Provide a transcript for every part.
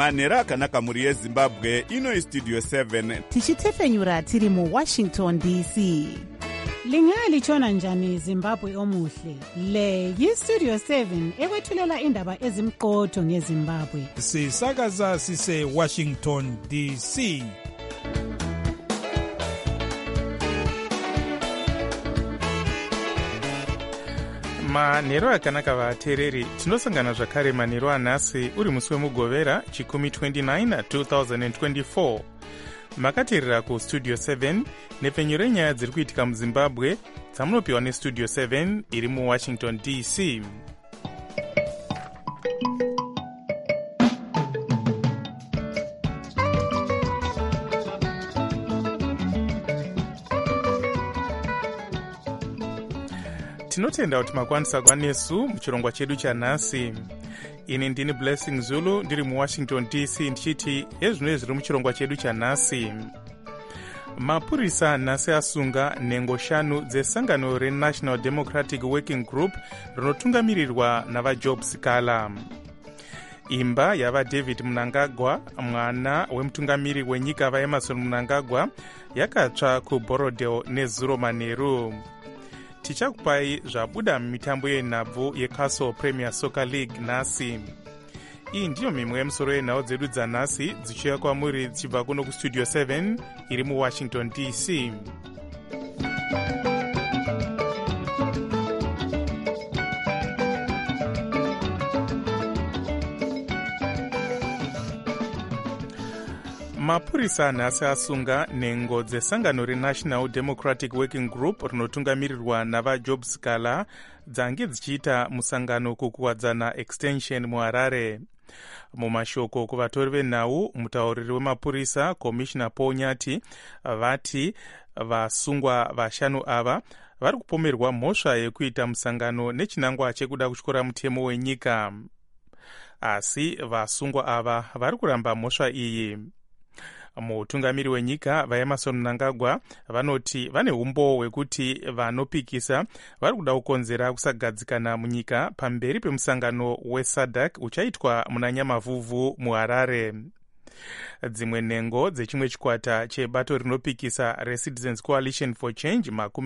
manhero akanaka mhuri yezimbabwe. Ino istudio 7 tichitefenyura tiri muwashington dc. Lingalitshona njani Zimbabwe omuhle? Le yistudio 7 ekwethulela indaba ezimqotho ngeZimbabwe. Sisakaza sise Washington DC. manhero akanaka vateereri, tinosangana zvakare manhero anhasi uri musi wemugovera chikumi 29 2024. makateerera kustudio 7 nepfenyu renyaya dziri kuitika muzimbabwe dzamunopiwa nestudio 7 iri muwashington dc. tinotenda kuti makwanisa kwanesu muchirongwa chedu chanhasi. ini ndini Blessing Zulu ndiri muwashington dc ndichiti ezvino zviri muchirongwa chedu chanhasi. mapurisa nhasi asunga nhengo 5 dzesangano renational democratic working group rinotungamirirwa navajob sikala. imba yavaDavid Mnangagwa, mwana wemutungamiri wenyika vaEmmerson Mnangagwa, yakatsva kuBorodale nezuro manheru. tichakupai zvabuda mumitambo yenhabvu yeCastle Premier Soccer League nhasi. iyi ndiyo mimwe yemusoro yenhau dzedu dzanhasi dzichiuya kwamuri dzichibva kuno kustudio 7 iri muwashington dc. mapurisa nhasi asunga nhengo dzesangano renational democratic working group rinotungamirirwa navajob sikala dzange dzichiita musangano kukuwadzana extension muharare. mumashoko kuvatori venhau, mutauriri wemapurisa komishina Paul Nyati vati vasungwa vashanu ava vari kupomerwa mhosva yekuita musangano nechinangwa chekuda kutyora mutemo wenyika, asi vasungwa ava vari kuramba mhosva iyi. mutungamiri wenyika vaEmmerson Mnangagwa vanoti vane umbo hwekuti vanopikisa vari kuda kukonzera kusagadzikana munyika pamberi pemusangano weSADC uchaitwa muna Nyamavhuvhu muHarare. dzimwe nhengo dzechimwe chikwata chebato rinopikisa reCitizens Coalition for Change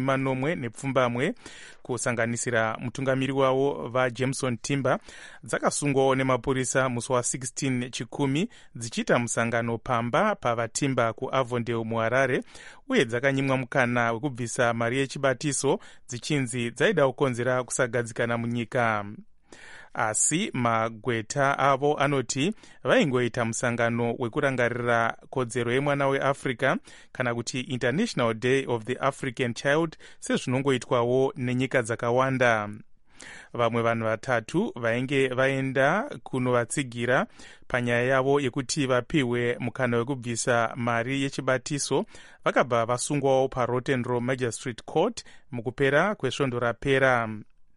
40 kusanganisira mutungamiri wavo vaJameson Timber dzakasungwawo nemapurisa musi wa16 chikumi dzichiita musangano pamba pavaTimber kuAvondale muHarare, uye dzakanyimwa mukana wekubvisa mari yechibatiso dzichinzi dzaida kukonzera kusagadzikana munyika. asi magweta avo anoti vaingoita musangano wekurangarira kodzero yemwana weAfrica kana kuti International Day of the African Child sezvinongoitwawo nenyika dzakawanda. vamwe vanhu 3 vainge vaenda kunovatsigira panyaya yavo yekuti vapiwe mukana wekubvisa mari yechibatiso vakabva vasungwawo paRotten Row Magistrate Court mukupera kwesvondo rapera.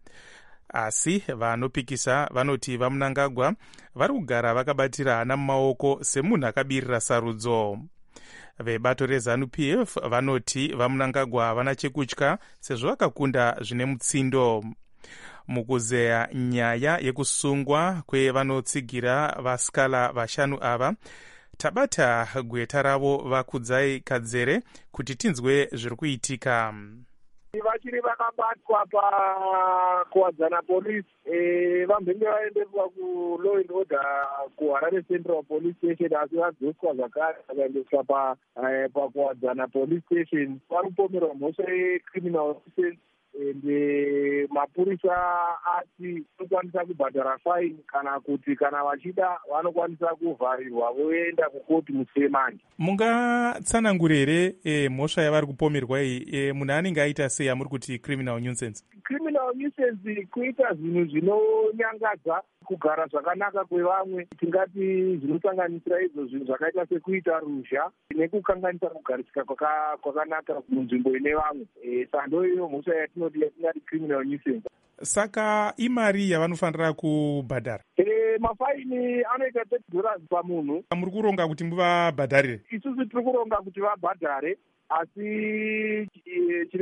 asi vanopikisa vanoti vaMnangagwa vari kugara vakabatira hana mumaoko semunhu akabirira sarudzo. vebato reZANU-PF vanoti vaMnangagwa havana chekutya sezvo vakakunda zvine mutsindo. mukuzeya nyaya yekusungwa kwevanotsigira vasikala vashanu ava, tabata gweta ravo Vakudzai Kadzere kuti tinzwe zviri kuitika. vachiri vakabatwa pakuwadzana polisi vambenge vaendeswa kulaw and order kuHarare Central Police Station, asi vadzoswa zvakare vakaendeswa pakuwadzana police station. vari kupomerwa mhosva yecriminal offence ende mapurisa ati vanokwanisa kubhadhara fine kana kuti kana vachida vanokwanisa kuvharirwa voenda kukoti musemani. mungatsanangura here mhosva yavari kupomerwa iyi? munhu anenge aita sei amuri kuti criminal nuisance? criminal nuisance kuita zvinhu zvinonyangadza, kugara zvakanaka kwevamwe, tingati zvinosanganisira izvo zvinhu zvakaita sekuita ruzha nekukanganisa kugarisika kwakanaka munzvimbo ine vamwe. sando iyo mhosva yatingati criminal nuisance. saka imari yavanofanira kubhadhara? mafaini anoita $30 pamunhu. muri kuronga kuti muvabhadharire? isusu tiri kuronga kuti vabhadhare, asi chiri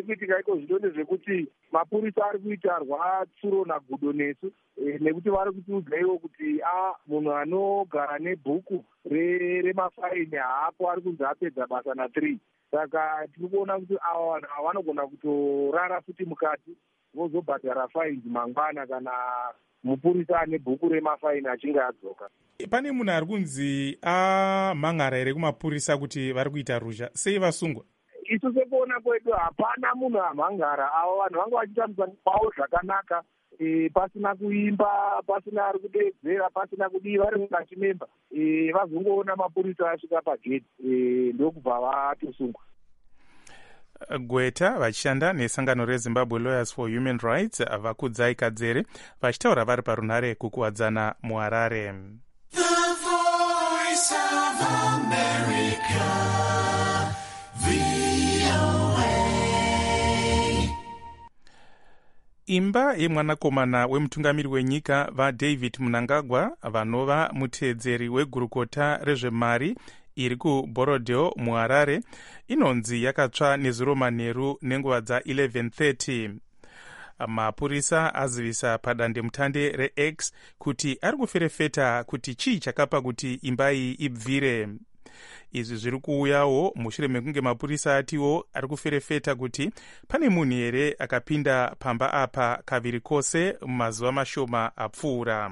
kuitika iko zvino ndezvekuti mapurisa ari kuitarwa tsuro nagudo nesu, nekuti vari kutiudza iwo kuti munhu anogara nebhuku remafaini haapo, ari kunzi apedza basa na3. Saka tiri kuona kuti ava vanhu vanogona kutorara futi mukati vozobhadhara faini mangwana kana mupurisa ane bhuku remafaini achinge adzoka. Pane munhu ari kunzi amhangara here kumapurisa kuti vari kuita ruzha, sei vasungwa? Isu sekuona kwedu hapana munhu amhangara. Ava vanhu vanga vachiita musango wavo zvakanaka, pasina kuimba, pasina ari kudedzera, pasina kudii, vari mukachimemba. Vazongoona mapurisa asvika pagedhi, ndokubva vatosungwa. Gweta vachishanda nesangano reZimbabwe Lawyers for Human Rights vakudzai Kadzere vachitaura vari parunhare kukuwadzana muHarare. The Voice of America, VOA. Imba yemwanakomana wemutungamiri wenyika vaDavid Mnangagwa vanova muteedzeri wegurukota rezvemari iri kuBorodale muHarare inonzi yakatsva nezuro manheru nenguva dza11:30. Mapurisa azivisa padandemutande reX kuti ari kuferefeta kuti chii chakapa kuti imba iyi ibvire. Izvi zviri kuuyawo mushure mekunge mapurisa atiwo ari kuferefeta kuti pane munhu here akapinda pamba apa kaviri kose mumazuva mashoma apfuura.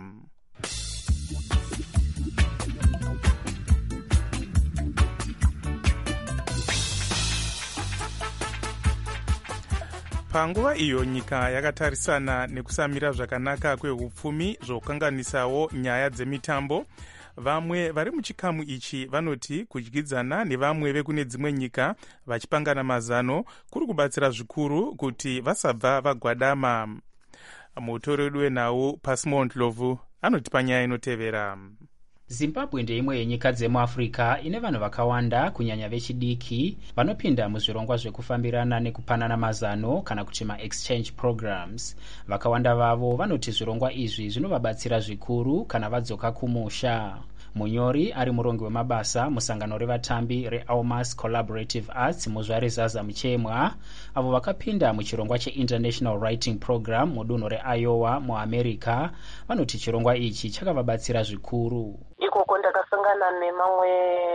Panguva iyo nyika yakatarisana nekusamira zvakanaka kwehupfumi zvokanganisawo nyaya dzemitambo, vamwe vari muchikamu ichi vanoti kudyidzana nevamwe vekune dzimwe nyika vachipangana mazano kuri kubatsira zvikuru kuti vasabva vagwadama. Mutori wedu wenhau Pasimont Lovu anoti panyaya inotevera. Zimbabwe ndeimwe yenyika dzemuAfrica ine vanhu vakawanda kunyanya vechidiki vanopinda muzvirongwa zvekufambirana nekupanana mazano kana kuti ma-exchange programs. Vakawanda vavo vanoti zvirongwa izvi zvinovabatsira zvikuru kana vadzoka kumusha. Munyori ari murongi wemabasa musangano revatambi reAlmas Collaborative Arts muzvare Zaza Muchemwa, avo vakapinda muchirongwa cheInternational Writing Program mudunhu reIowa muAmerica, vanoti chirongwa ichi chakavabatsira zvikuru. Ikoko ndakasangana nevamwe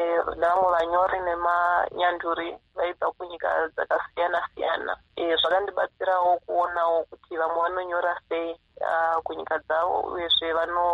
vanyori nemanyanduri vaibva kunyika dzakasiyana-siyana. Zvakandibatsirawo kuonawo kuti vamwe vanonyora sei kunyika dzavo uyezve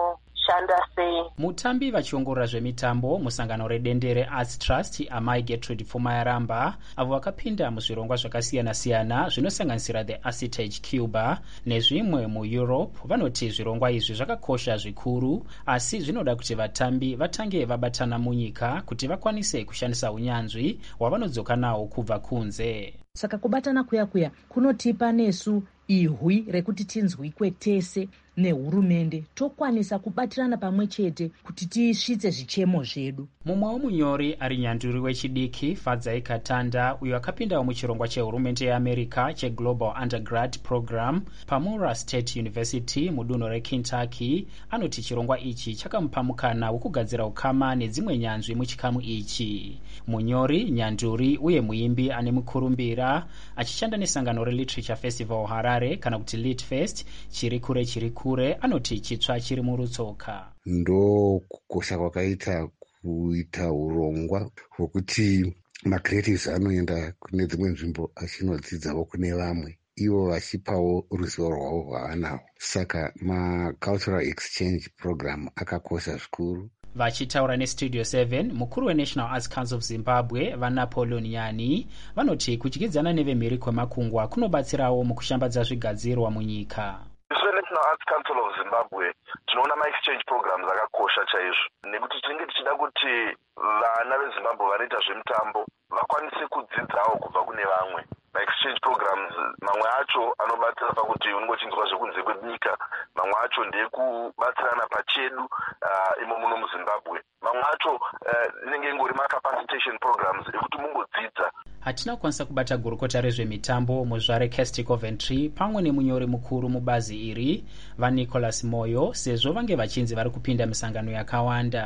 shanda sei. Mutambi vachiongorora zvemitambo musangano redendere Arts Trust Amai Gertrude Fumayaramba, avo vakapinda muzvirongwa zvakasiyana-siyana zvinosanganisira the Arcitage Cuba nezvimwe muEurope, vanoti zvirongwa izvi zvakakosha zvikuru, asi zvinoda kuti vatambi vatange vabatana munyika kuti vakwanise kushandisa unyanzvi hwavanodzoka nawo kubva kunze. Saka kubatana kuya kunotipa nesu ihwi rekuti tinzwikwe tese nehurumende tokwanisa kubatirana pamwe chete kuti tisvitse zvichemo zvedu. Mumwe womunyori ari nyanduri wechidiki Fadzai Katanda, uyo akapindawo muchirongwa chehurumende yeAmerica cheGlobal Undergrad Program paMurray State University mudunhu reKentucky, anoti chirongwa ichi chakamupa mukana wokugadzira ukama nedzimwe nyanzvi muchikamu ichi. Munyori, nyanduri uye muimbi ane mukurumbira achishanda nesangano reLiterature Festival Harare kana kuti LitFest chiri kure, anoti chitsva chiri murutsoka. Ndo kukosha kwakaita kuita urongwa hwokuti macreatives anoenda kune dzimwe nzvimbo achinodzidzawo kune vamwe, ivo vachipawo ruzivo rwavo rwavanawo. Saka macultural exchange program akakosha zvikuru. Vachitaura neStudio 7, mukuru weNational Arts Council of Zimbabwe vaNapoleon Nyani, vanoti kudyidzana nevemhiri kwemakungwa kunobatsirawo mukushambadza zvigadzirwa munyika. National Arts Council of Zimbabwe tinoona ma-exchange programs akakosha chaizvo, nekuti tinenge tichida kuti vana veZimbabwe vanoita zvemitambo vakwanise kudzidzawo kubva kune vamwe. Ma-exchange programs mamwe acho anobatsira pakuti unongochinzwa zvekunze kwenyika, mamwe acho ndekubatsirana pachedu imo muno muZimbabwe, mamwe acho inenge ingori ma-capacitation programs ekuti mungodzidza. Hatina kwanisa kubata gurukota rezvemitambo muzvare Casti Coventry pamwe nemunyori mukuru mubazi iri vaNicholas Moyo, sezvo vange vachinzi vari kupinda misangano yakawanda.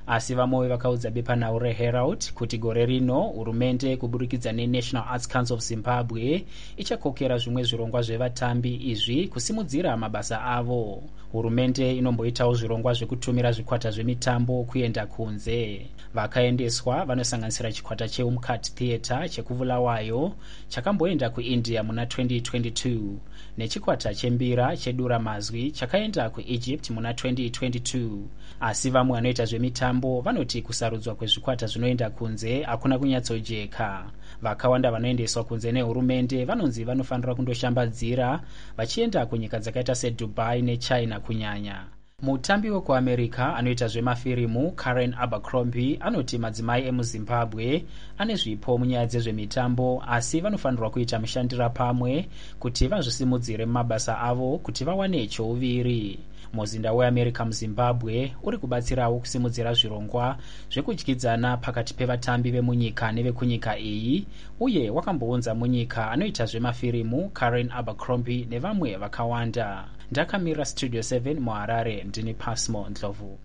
asi vamwe vakaudza bepanhau reherald kuti gore rino hurumende kuburikidza nenational arts council of zimbabwe ichakokera zvimwe zvirongwa zvevatambi izvi kusimudzira mabasa avo. Hurumende inomboitawo zvirongwa zvekutumira zvikwata zvemitambo kuenda kunze. Vakaendeswa vanosanganisira chikwata cheUmkat Theatre chekuvulawayo chakamboenda kuindia muna 2022 nechikwata chembira chedura mazwi chakaenda kuEgypt muna 2022. Asi vamwe vanoita zvemitambo vanoti kusarudzwa kwezvikwata zvinoenda kunze hakuna kunyatsojeka. Vakawanda vanoendeswa kunze nehurumende vanonzi vanofanira kundoshambadzira vachienda kunyika dzakaita seDubai neChina kunyanya. Mutambi wekuAmerica anoita zvemafirimu Karen Abercrombie anoti madzimai emuZimbabwe ane zvipo munyaya dzezvemitambo asi vanofanirwa kuita mushandira pamwe kuti vazvisimudzire mumabasa avo kuti vawane chouviri. Muzinda weAmerica muZimbabwe uri kubatsirawo kusimudzira zvirongwa zvekudyidzana pakati pevatambi vemunyika nevekunyika iyi uye wakambounza munyika anoita zvemafirimu Karen Abercrombie nevamwe vakawanda. Ndakamira Studio 7 muHarare, ndini Pasmo Ndlovu.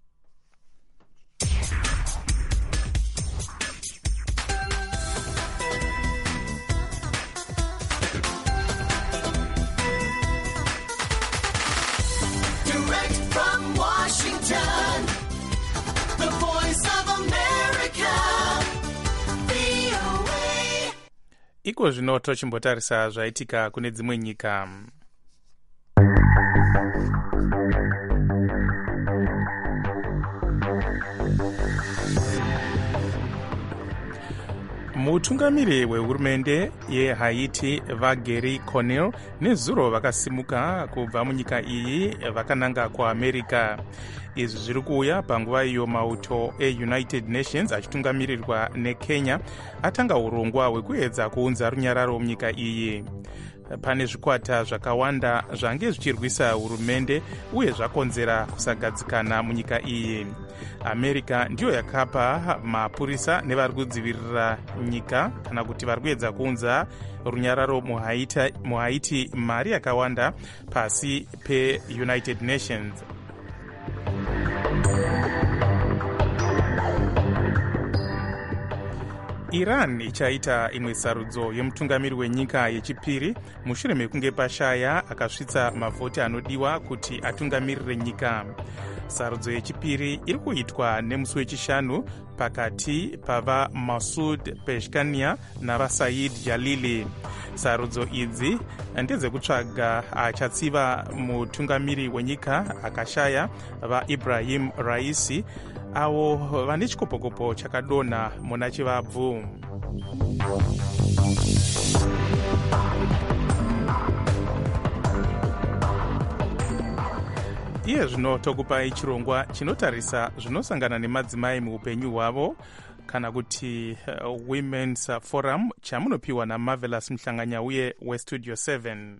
Direct from Washington, the voice of America, VOA. Iko zvino tochimbotarisa zvaitika kune dzimwe nyika. Mutungamiri wehurumende yeHaiti vaGary Conille nezuro vakasimuka kubva munyika iyi vakananga kuAmerica. Izvi zviri kuuya panguva iyo mauto eUnited Nations achitungamirirwa neKenya atanga urongwa hwekuedza kuunza runyararo munyika iyi. Pane zvikwata zvakawanda zvange zvichirwisa hurumende uye zvakonzera kusagadzikana munyika iyi. America ndiyo yakapa mapurisa nevari kudzivirira nyika kana kuti vari kuedza kuunza runyararo muHaiti mari yakawanda pasi peUnited Nations. Iran ichaita imwe sarudzo yemutungamiri wenyika yechipiri mushure mekunge pashaya akasvitsa mavhoti anodiwa kuti atungamirire nyika. Sarudzo yechipiri iri kuitwa nemusi wechishanu pakati pava Masoud Peshkania navaSaid Jalili. Sarudzo idzi ndedzekutsvaga achatsiva mutungamiri wenyika akashaya vaIbrahim Raisi avo vane chikopokopo chakadonha muna chivabvu. Iye zvino tokupai chirongwa chinotarisa zvinosangana nemadzimai muupenyu hwavo kana kuti Women's Forum chamunopiwa naMarvelous Mhlanganya uye weStudio 7.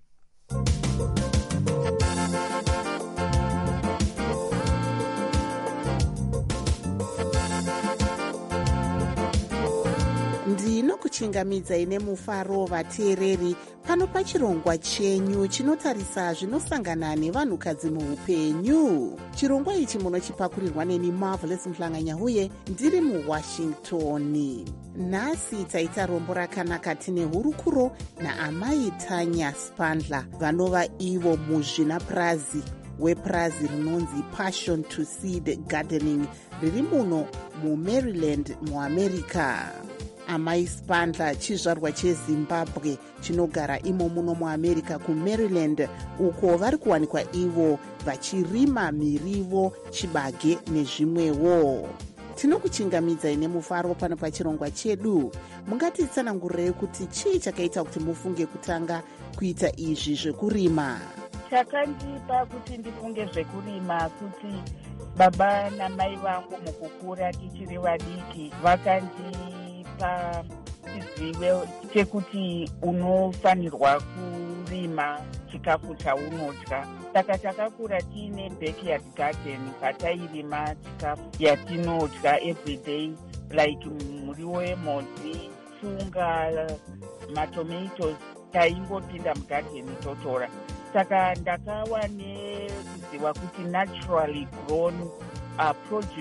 ndinokuchingamidzai nemufaro vateereri pano pachirongwa chenyu chinotarisa zvinosangana nevanhukadzi muupenyu. Chirongwa ichi munochipakurirwa neni Marvelous Mhlanganya uye ndiri muWashington. Nhasi taita rombo rakanaka tine hurukuro naamai Tanya Spandla vanova ivo muzvinapurazi wepurazi rinonzi Passion to Seed Gardening riri muno muMaryland muAmerica. Amai Spandla chizvarwa cheZimbabwe chinogara imo muno muAmerica kuMaryland uko vari kuwanikwa ivo vachirima mirivo, chibage nezvimwewo. Tinokuchingamidzai nemufaro pano pachirongwa chedu. Mungatitsanangurirei kuti chii chakaita kuti mufunge kutanga kuita izvi zvekurima? Chakandipa kuti ndifunge zvekurima kuti baba namai vangu mukukura tichiri vadiki vakandipa chizivo chekuti unofanirwa kurima chikafu chaunodya. Saka takakura tiine backyard garden patairima chikafu yatinodya everyday like muriwo wemhodzi, tsunga, matomatoes, taingopinda mugarden totora. Saka ndakawa nekuziva kuti naturally grown produce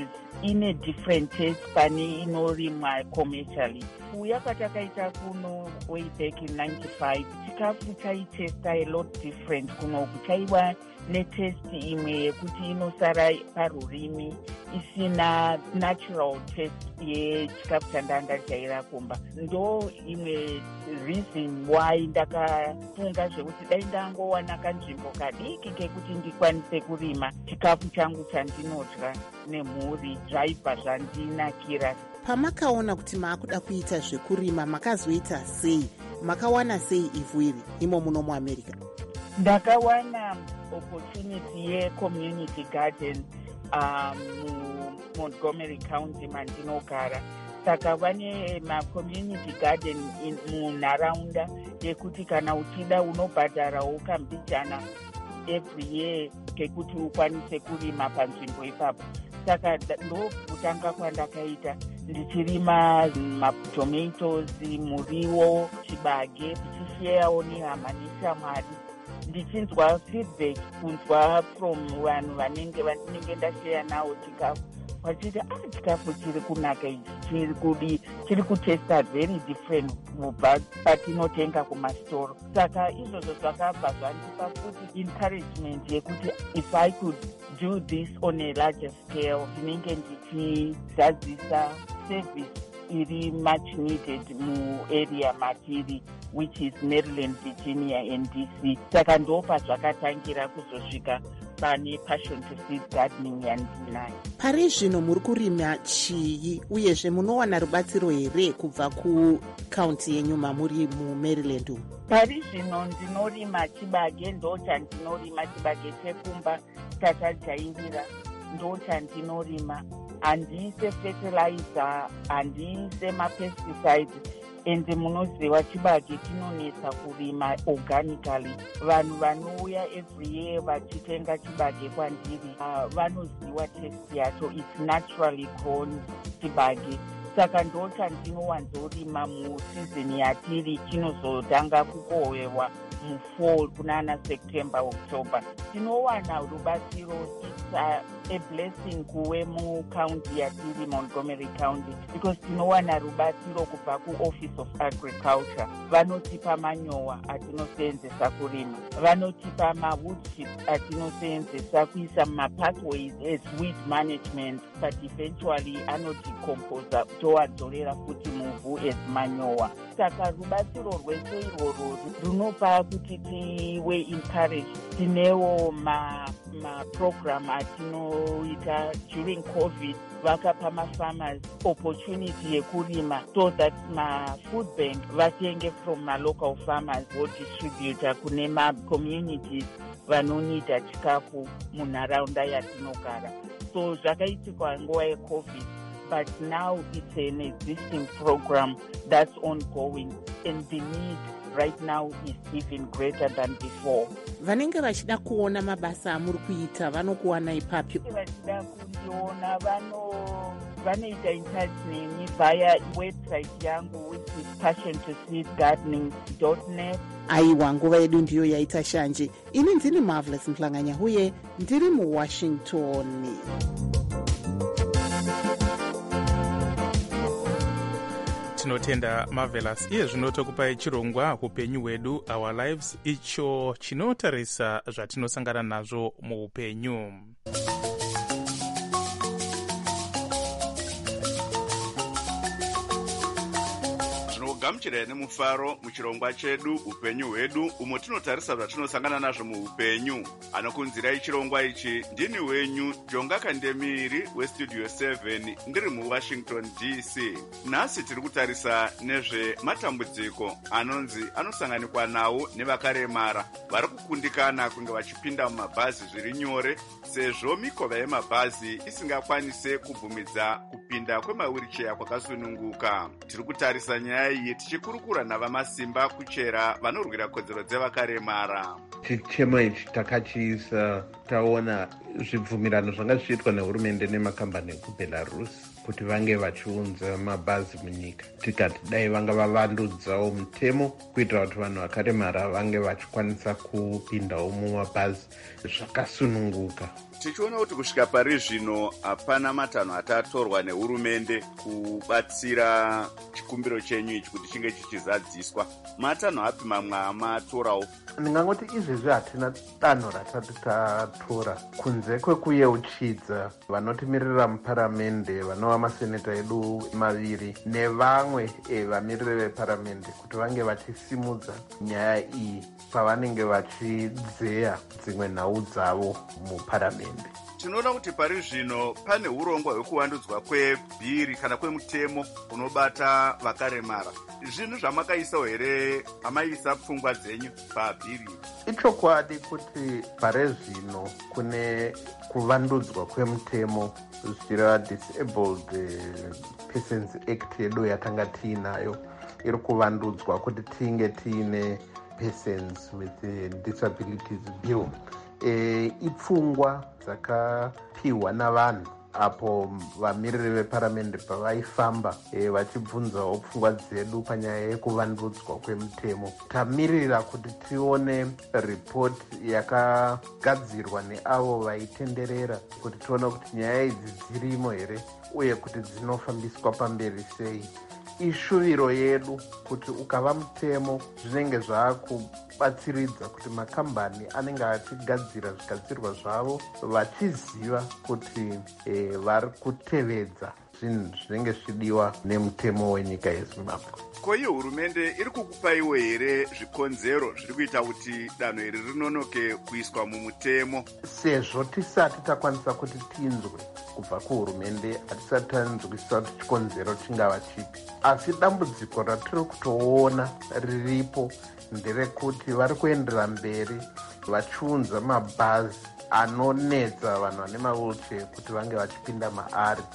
ine different taste pane inorimwa commercially. Kuuya kwatakaita kuno way back in 95 chikafu chaitesta a lot different. Kunoku chaiva netesti imwe yekuti inosara parurimi isina natural taste yechikafu chandanga chaira kumba. Ndo imwe reason why ndakafunga zvekuti dai ndangowana kanzvimbo kadiki kekuti ndikwanise kurima chikafu changu chandinodya nemhuri zvaibva zvandinakira. Pamakaona kuti maakuda kuita zvekurima makazoita sei? Makawana sei ivhu iri imo muno muAmerica? Ndakawana opportunity ye-community garden Montgomery County mandinogara. Saka vane ma-community garden munharaunda yekuti kana uchida unobhadharawo kambijana every year kekuti ukwanise kurima panzvimbo ipapo. Saka ndo kutanga kwandakaita ndichirima matomatoes, muriwo, chibage, tichisheyawo nehama neshamwari. Ndichinzwa feedback kunzwa from vanhu vanenge ndasheya nawo chikafu vachiti chikafu chiri kunaka ichi chiri kutesta very different kubva patinotenga kumastoro. Saka izvozvo zvakabva zvandipa futi encouragement yekuti if I could do this on a larger scale ndinenge ndichizadzisa service iri much needed muarea matiri which is Maryland, Virginia and DC. Saka ndopa zvakatangira kuzosvika pane passion to seed gardening yandinayo. Pari zvino muri kurima chii uyezve munowana rubatsiro here kubva kukaunti yenyu mamuri muMaryland umu? Pari zvino ndinorima chibage, ndo chandinorima chibage chekumba tatajairira, ndo chandinorima. Handiise fertilizer, handiise mapesticides. Ende munoziva chibage chinonetsa kurima organically. Vanhu vanouya every year vachitenga chibage kwandiri vanoziva taste yacho, it's naturally grown chibage. Saka ndo chandinowanzorima musizini yatiri chinozotanga kukohwewa mufall kunana September, October. Tinowana rubatsiro, it's a blessing kuwe mucounty yatiri Montgomery County because tinowana rubatsiro kubva kuOffice of Agriculture. Vanotipa manyowa atinoseenzesa kurima, vanotipa mawood chips atinoseenzesa kuisa mapathways as weed management, but eventually anodecompose toadzorera futi muvhu as manyowa. Saka rubatsiro rwese irworwo runopa kuti tive encourage. Tinewo ma-program atinoita during COVID, vakapa ma-farmers opportunity yekurima so that ma-food bank vatenge from ma-local farmers vodistributa kune ma-communities vanonida chikafu munharaunda yatinogara. So zvakaitikwa nguva yeCOVID, but now it's an existing program that's ongoing and the need right now is even greater than before. Vanenge vachida kuona mabasa amuri kuita vanokuwana ipapo? Vachida kundiona vanoita in touch nemi via website yangu which is passiontoseedgardening.net. Aiwa, nguva yedu ndiyo yaita shanje. Ini ndini Marvelous Mhlanganya huye ndiri muWashington. Tinotenda Marvelous. Iye zvino tokupai chirongwa upenyu hwedu, Our Lives, icho chinotarisa zvatinosangana nazvo muupenyu. gamuchirai nemufaro muchirongwa chedu upenyu hwedu, umo tinotarisa zvatinosangana nazvo muupenyu. Anokunzirai chirongwa ichi ndini wenyu Jonga Kandemiri westudio 7 ndiri muWashington DC. Nhasi tiri kutarisa nezvematambudziko anonzi anosanganikwa nawo nevakaremara vari kukundikana kunge vachipinda mumabhazi zviri nyore, sezvo mikova yemabhazi isingakwanise kubvumidza kupinda kwemawiricheya kwakasununguka. Tiri kutarisa nyaya iyi tichikurukura navamasimba kuchera vanorwira kodzero dzevakaremara. Chichemo ichi takachiisa taona zvibvumirano zvanga zvichiitwa nehurumende nemakambani ekuBelarus kuti vange vachiunza mabhazi munyika. Tikati dai vanga vavandudzawo mutemo kuitira kuti vanhu vakaremara vange vachikwanisa kupindawo mumabhazi zvakasununguka. Tichiona kuti kusvika pari zvino hapana matanho atatorwa nehurumende kubatsira chikumbiro chenyu ichi kuti chinge chichizadziswa. Matanho api mamwe amatorawo? Ndingangoti izvezvi hatina danho ratati tatora kunze kwekuyeuchidza vanotimirira muparamende vanova maseneta edu maviri nevamwe vamiriri veparamende kuti vange vachisimudza nyaya iyi pavanenge vachidzeya dzimwe nhau dzavo muparamende. Tinoona kuti pari zvino pane urongwa hwekuvandudzwa kwebhiri kana kwemutemo unobata vakaremara. Zvinhu zvamakaisawo here hamaisa pfungwa dzenyu pabhiri? Ichokwadi kuti pare zvino kune kuvandudzwa kwemutemo zvichireva Disabled Persons Act yedu yatanga tiinayo iri kuvandudzwa kuti tinge tiine Persons with Disabilities Bill. Ipfungwa dzakapiwa navanhu apo vamiriri veparamende pavaifamba vachibvunzawo pfungwa dzedu panyaya yekuvandudzwa kwemutemo. Tamirira kuti tione ripoti yakagadzirwa neavo vaitenderera kuti tione kuti nyaya idzi dzirimo here uye kuti dzinofambiswa pamberi sei. Ishuviro yedu kuti ukava mutemo zvinenge zvaakubatsiridza kuti makambani anenge achigadzira zvigadzirwa zvavo vachiziva kuti vari kutevedza zvinhu zvinenge zvichidiwa nemutemo wenyika yeZimbabwe. Ko iyo hurumende iri kukupaiwo here zvikonzero zviri kuita kuti danho iri rinonoke kuiswa mumutemo? Sezvo tisati takwanisa kuti tinzwe kubva kuhurumende, hatisati tanzwisisa kuti chikonzero chingava chipi. Asi dambudziko ratiri kutoona riripo nderekuti vari kuendera mberi vachiunza mabhazi anonetsa vanhu vane mawheelchair kuti vange vachipinda maari.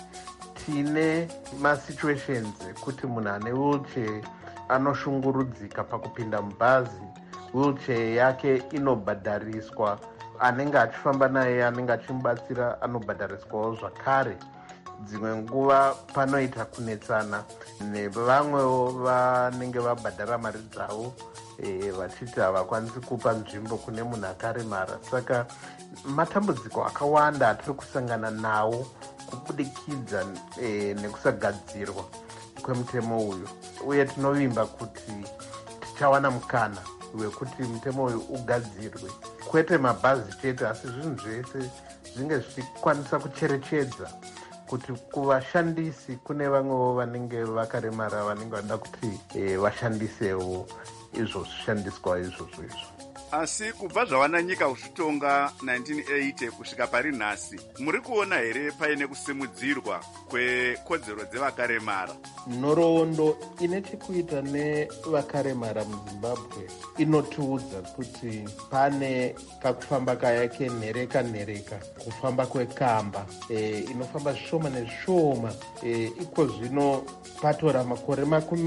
Tine masituations ekuti munhu ane wheelchair anoshungurudzika pakupinda mubhazi, wheelchair yake inobhadhariswa, anenge achifamba naye anenge achimubatsira anobhadhariswawo zvakare. Dzimwe nguva panoita kunetsana nevamwewo vanenge vabhadhara mari dzavo vachiti havakwanisi kupa nzvimbo kune munhu akaremara. Saka matambudziko akawanda atiri kusangana nawo kubudikidza nekusagadzirwa kwemutemo uyu, uye tinovimba kuti tichawana mukana wekuti mutemo uyu ugadzirwe, kwete mabhazi chete asi zvinhu zvese zvinge zvichikwanisa kucherechedza kuti kuvashandisi kune vamwewo vanenge vakaremara vanenge vada kuti vashandisewo izvo zvishandiswa izvozvo izvo. Asi kubva zvawana nyika kuzvitonga 1980 kusvika pari nhasi, muri kuona here paine kusimudzirwa kwekodzero dzevakaremara? Nhoroondo ine chekuita nevakaremara muZimbabwe inotiudza kuti pane kakufamba kayake nhereka kufamba kwekamba inofamba zvishoma nezvishoma. Iko zvino patora makore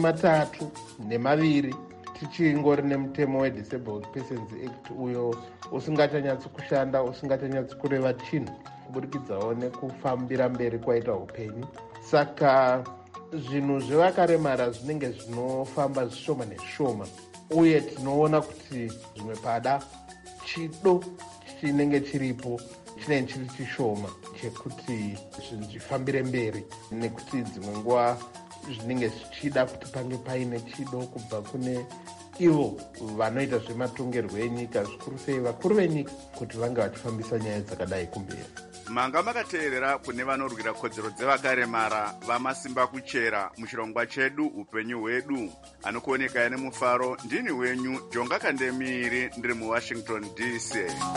32 tichingori nemutemo weDisabled Persons Act uyo usingachanyatsi kushanda, usingachanyatsi kureva chinhu kubudikidzawo nekufambira mberi kwaita upenyu. Saka zvinhu zvevakaremara zvinenge zvinofamba zvishoma nezvishoma, uye tinoona kuti zvimwe pada chido chinenge chiripo chinenge chiri chishoma chekuti zvinhu zvifambire mberi, nekuti dzimwe nguva zvinenge zvichida kuti pange paine chido kubva kune ivo vanoita zvematongerwo enyika, zvikuru sei vakuru venyika, kuti vange vachifambisa nyaya dzakadai kumberi. Manga makateerera kune vanorwira kodzero dzevakaremara vamasimba kuchera muchirongwa chedu upenyu hwedu. Anokuoneka nemufaro ndini wenyu Jonga Kandemiri, ndiri muWashington DC.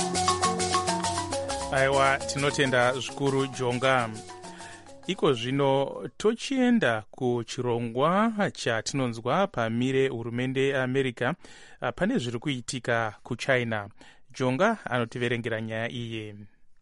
Aiwa, tinotenda zvikuru Jonga. Iko zvino tochienda kuchirongwa chatinonzwa pamire hurumende yeAmerica pane zviri kuitika kuChina. Jonga anotiverengera nyaya iyi.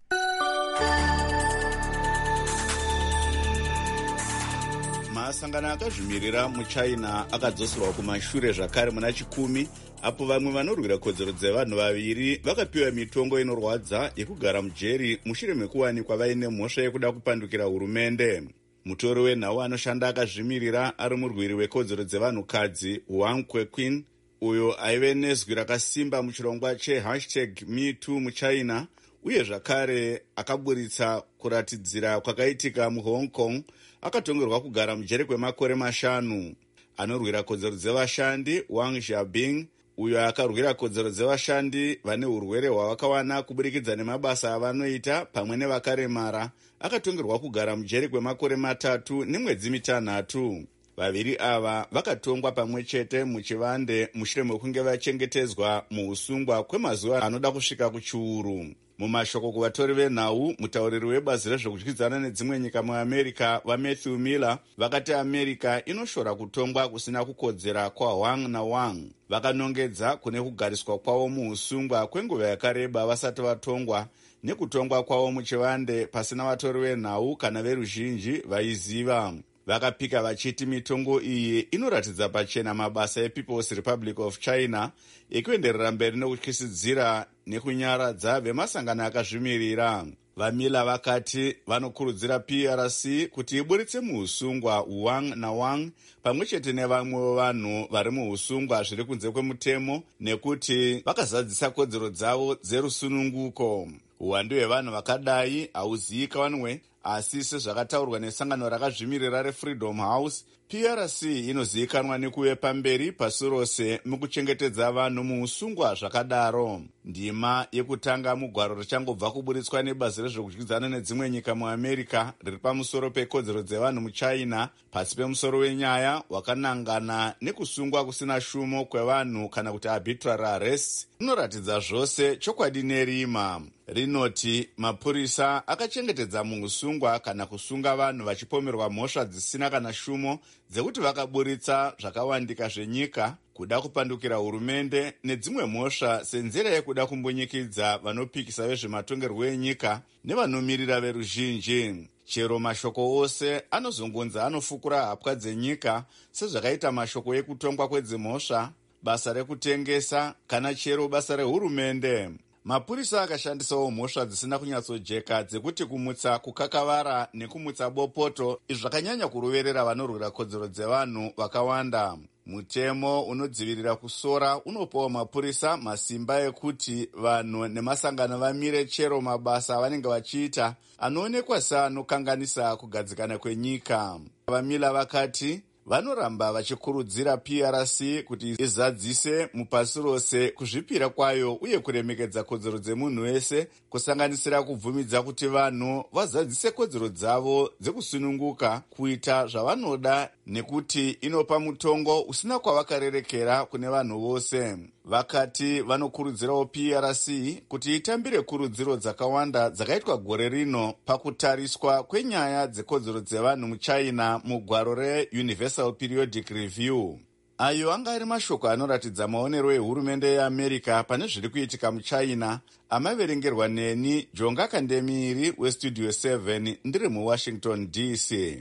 Masangano akazvimirira muChina akadzoserwa kumashure zvakare muna chikumi, apo vamwe vanorwira kodzero dzevanhu vaviri vakapiwa mitongo inorwadza yekugara mujeri mushure mekuwanikwa vaine mhosva yekuda kupandukira hurumende. Mutori wenhau anoshanda akazvimirira ari murwiri wekodzero dzevanhukadzi Wang Kwekwin, uyo aive nezwi rakasimba muchirongwa #MeToo muchina, uye zvakare akaburitsa kuratidzira kwakaitika muHong Kong, akatongerwa kugara mujere kwemakore 5. Anorwira kodzero dzevashandi Wang Xiaobing, uyo akarwira kodzero dzevashandi vane urwere hwavakawana kuburikidza nemabasa avanoita pamwe nevakaremara, akatongerwa kugara mujere kwemakore 3 nemwedzi 6. Vaviri ava vakatongwa pamwe chete muchivande mushure mekunge vachengetedzwa muusungwa kwemazuva anoda kusvika kuchiuru. Mumashoko kuvatori venhau, mutauriri webazi rezvekudyidzana nedzimwe nyika muamerica vaMatthew Miller vakati America inoshora kutongwa kusina kukodzera kwaWang naWang. Vakanongedza kune kugariswa kwavo muusungwa kwenguva yakareba vasati vatongwa, nekutongwa kwavo muchivande pasina vatori venhau kana veruzhinji vaiziva. Vakapika vachiti mitongo iyi inoratidza pachena mabasa ePeople's Republic of China ekuenderera mberi nekutyisidzira nekunyaradza vemasangano akazvimirira. Vamila vakati vanokurudzira PRC kuti iburitse muusungwa Wang naWang pamwe chete nevamwe vanhu vari muusungwa zviri kunze kwemutemo, nekuti vakazadzisa kodzero dzavo dzerusununguko. Uwandu hwevanhu vakadai hauzivikanwe, asi sezvakataurwa nesangano rakazvimirira reFreedom House, PRC inozivikanwa nekuve pamberi pasi rose mukuchengetedza vanhu muusungwa zvakadaro. Ndima yekutanga mugwaro richangobva kuburitswa nebazi rezvekudyidzana nedzimwe nyika muAmerica riri pamusoro pekodzero dzevanhu muchina, pasi pemusoro wenyaya wakanangana nekusungwa kusina shumo kwevanhu kana kuti arbitrary arrests, rinoratidza zvose chokwadi nerima. Rinoti mapurisa akachengetedza muusungwa kana kusunga vanhu vachipomerwa mhosva dzisina kana shumo dzekuti vakaburitsa zvakawandika zvenyika, kuda kupandukira hurumende nedzimwe mhosva senzira yekuda kumbunyikidza vanopikisa vezvematongerwo enyika nevanomirira veruzhinji. Chero mashoko ose anozongonza anofukura hapwa dzenyika, sezvakaita mashoko ekutongwa kwedzimhosva, basa rekutengesa kana chero basa rehurumende. Mapurisa akashandisawo mhosva dzisina kunyatsojeka dzekuti kumutsa kukakavara nekumutsa bopoto, izvi zvakanyanya kuroverera vanorwira kodzero dzevanhu vakawanda. Mutemo unodzivirira kusora unopawo mapurisa masimba ekuti vanhu nemasangano vamire chero mabasa avanenge vachiita anoonekwa seanokanganisa kugadzikana kwenyika. Vamila vakati vanoramba vachikurudzira PRC kuti izadzise mupasi rose kuzvipira kwayo uye kuremekedza kodzero dzemunhu wese, kusanganisira kubvumidza kuti vanhu vazadzise kodzero dzavo dzekusununguka kuita zvavanoda, nekuti inopa mutongo usina kwavakarerekera kune vanhu vose. Vakati vanokurudzirawo PRC kuti itambire kurudziro dzakawanda dzakaitwa gore rino pakutariswa kwenyaya dzekodzero dzevanhu muchina mugwaro reUniversal Periodic Review. Ayo anga ari mashoko anoratidza maonero ehurumende yeAmerica pane zviri kuitika muchina, amaverengerwa neni Jonga Kandemiri weStudio 7 ndiri muWashington DC.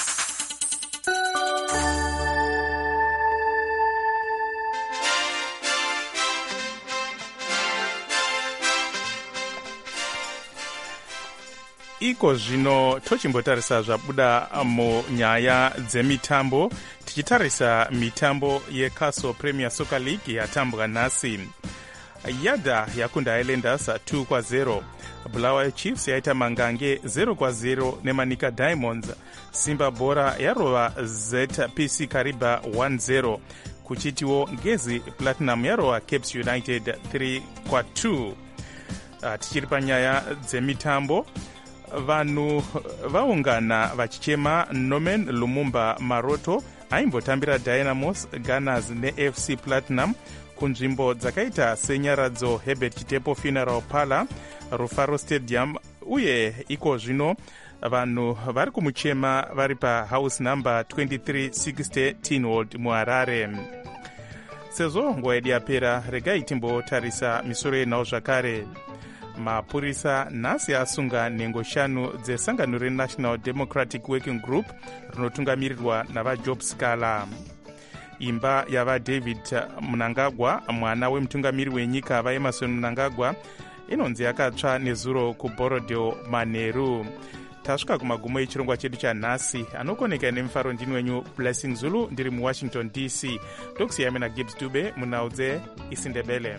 Iko zvino tochimbotarisa zvabuda munyaya dzemitambo, tichitarisa mitambo yeCastle Premier Soccer League yatambwa nhasi. Yada yakunda Highlanders 2-0, Bulawayo Chiefs yaita mangange 0-0 nemanika Diamonds, Simba Bora yarova ZPC Kariba 1-0, kuchitiwo Ngezi Platinum yarova Capes United 3-2. Tichiri panyaya dzemitambo, vanhu vaungana vachichema Norman Lumumba Maroto aimbotambira Dynamos, Gunners neFC Platinum kunzvimbo dzakaita senyaradzo Herbert Chitepo Funeral Parlour, Rufaro Stadium, uye iko zvino vanhu vari kumuchema vari pahouse number 2360 Teenwood muHarare. Sezvo nguva yedu yapera, regai timbotarisa misoro yenhau zvakare. Mapurisa nhasi asunga nhengo 5 dzesangano reNational Democratic Working Group rinotungamirirwa navaJob Scala. Imba yavaDavid Mnangagwa, mwana wemutungamiri wenyika vaEmerson Mnangagwa, inonzi yakatsva nezuro kuBorodale Manheru. tasvika kumagumo echirongwa chedu chanhasi. Anokoneka nemufaro ndini wenyu Blessing Zulu, ndiri muWashington DC. Tokusiyame naGibbs Dube munhau dzeIsindebele.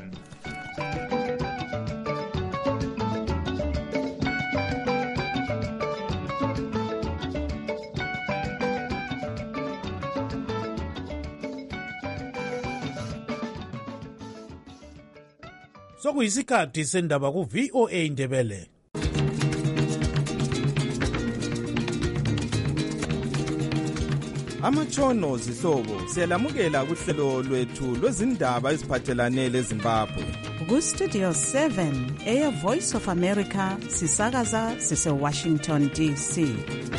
Sokuyisikhathi sendaba ku-VOA Indebele. Amatshono zihlobo siyalamukela kuhlelo lwethu lwezindaba eziphathelane leZimbabwe. Ku-Studio 7 Air Voice of America sisakaza sise-Washington DC.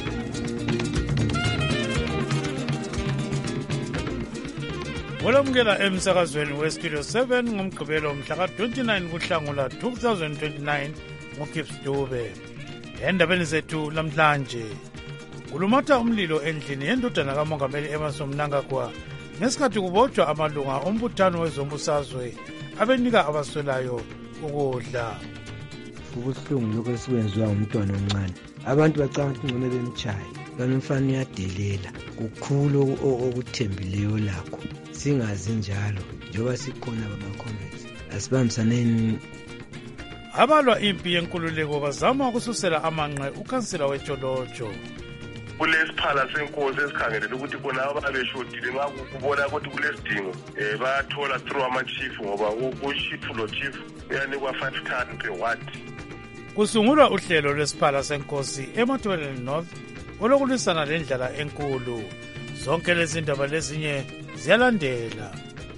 Olamukela emsakazweni we-Studio 7 ngomgqibelo mhla ka-29 kuhlangula 2029 ngoGibbs Dube. Endabeni zethu lamhlanje, kulumatha umlilo endlini yendodana kamongameli Emmerson Mnangagwa ngesikhathi kubotshwa amalunga ombuthano wezombusazwe abenika abaswelayo ukudla. Kubuhlungu lokho esikwenziwa ngumntwana omncane. Abantu bacanga ukuthi ngone bemtshaye, kanti umfana uyadelela. Kukhulu okuthembileyo lakho. Singazi njalo njengoba sikhona bama-comrades. Asibambisaneni. Abalwa impi yenkululeko bazama ukususela amanqe ukhansela wetsholotsho. Kulesiphala senkosi esikhangelele ukuthi bona ababeshodile nxa kubona ukuthi kulesidingo bayathola through ama-chief ngoba uchief lo-chief uyanikwa 5 ton per ward. Kusungulwa uhlelo lwesiphala senkosi eMatabeleland North olokulwisana lendlala enkulu. Zonke lezi ndaba lezinye ziyalandela.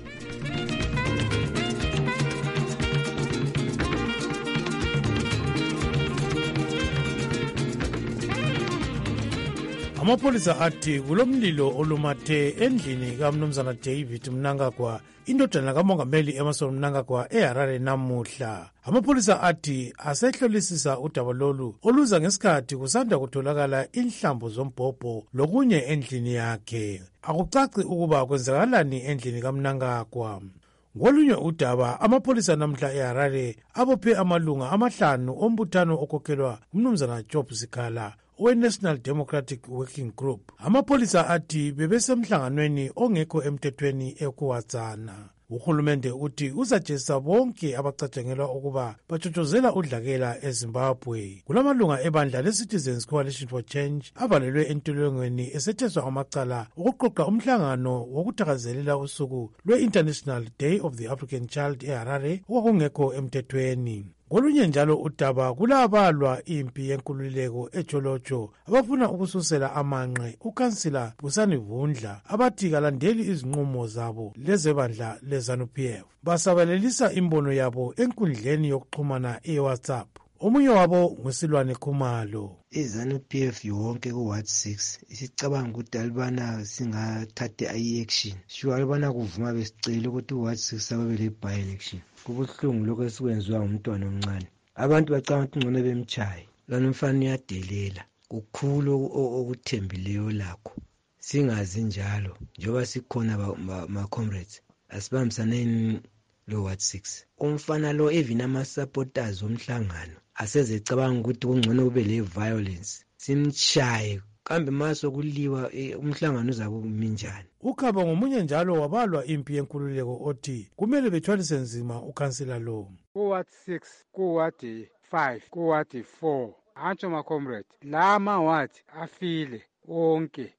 Amapholisa athi kulomlilo olumathe endlini kaMnumzana David Mnangagwa, indodana kamongameli Emmerson Mnangagwa eHarare namuhla. Amapholisa athi asehlolisisa udaba lolu oluza ngesikhathi kusanda kutholakala inhlamvu zombhobho lokunye endlini yakhe. Akucaci ukuba kwenzakalani endlini kaMnangagwa. Ngolunye udaba, amapholisa namhla eHarare abophe amalunga amahlanu ombuthano okhokhelwa uMnumzana Job Sikhala we-National Democratic Working Group. Amapholisa athi bebesemhlanganweni ongekho emthethweni ekuwatsana. Uhulumende uthi uzajezisa bonke abacatshangelwa ukuba batshotshozela udlakela eZimbabwe. Kulamalunga ebandla le-Citizens Coalition for Change avalelwe entolongweni esetheswa amacala ukuqoqa umhlangano wokuthakazelela usuku lwe-International Day of the African Child eHarare okwakungekho emthethweni. Kolunye njalo udaba kulabalwa impi yenkululeko eTsholotsho abafuna ukususela amanqe ukhansila Busani Vundla abathi kalandeli izinqumo zabo lezebandla leZANU-PF. Basabalelisa imbono yabo enkundleni yokuxhumana eWhatsApp. Omunye wabo nguSilwane Khumalo. iZANU-PF yonke ku-Ward 6 isicabanga ukuthi alibana singathatha i-action. Sho alibana kuvuma besicela ukuthi u-Ward 6 ababe le-by-election. Kubuhlungu lokho esikwenziwa ngumntwana omncane. Abantu bacanga ukuthi ngone bemtshaye, kanti umfana uyadelela. Kukhulu okuthembileyo lakho. Singazi njalo njengoba sikhona ma-comrades. Asibambisaneni lo-Ward 6. Umfana lo even ama-supporters omhlangano asezecabanga ukuthi kungcono kube le-violence. Simtshaye kambe maso kuliwa umhlangano uzabe uminjani. Ukhaba ngomunye njalo wabalwa impi yenkululeko othi kumele bethwalise nzima ukhansila lo. Ku-Ward 6, ku-Ward 5, ku-Ward 4 antsho ma-comrade la ma-ward afile onke.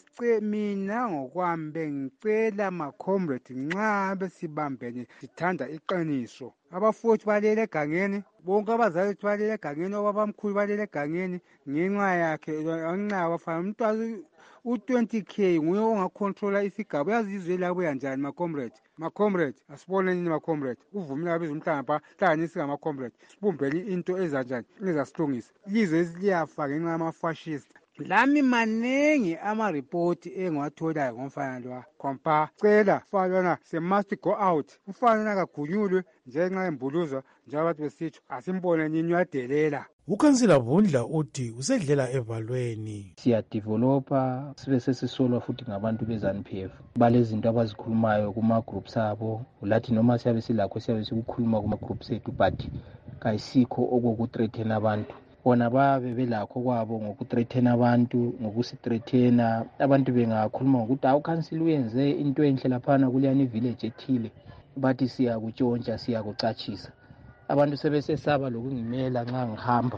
Mina ngokwami bengicela ma-comrade nxa besibambene sithanda iqiniso. Abafuthi balele egangeni, bonke abazali bethu balele egangeni, obabamkhulu balele egangeni ngenxa yakhe, ngenxa yabafana. Umntwana u-20K nguye ongakhontrola isigaba. Uyazizwe labo yanjani ma-comrade? Ma-comrade, asibone nini ma-comrade? Uvumile abiza umhlanga hlanganisi ngama-comrade. Sibumbele into ezanjani ezasilungisa. Ilizwe liyafa ngenxa yama-fascist. Lami manengi ama-report engiwatholayo ngomfana lo khompa cela mfana se must go out. Umfana akagunyulwe njengenxa yembuluzo njalo bathi besitsho asimbone nini uyadelela. Ukhansila Vundla uthi usedlela evalweni. Siyadevelopa sibe sesisolwa futhi ngabantu beZANU-PF. Balezinto abazikhulumayo kuma-groups abo. Lathi noma siyabe silakho siyabe sikukhuluma kuma-groups ethu but kayisikho okokuthreaten abantu. bona babe belakho kwabo ngokuthreathena abantu, ngokusithreathena abantu bengakhuluma ngokuthi awukhansili uyenze into enhle laphana kuleyani ivillage ethile, bathi siyakutshontsha siyakucatshisa. Abantu sebesesaba lokungimela nxa ngihamba,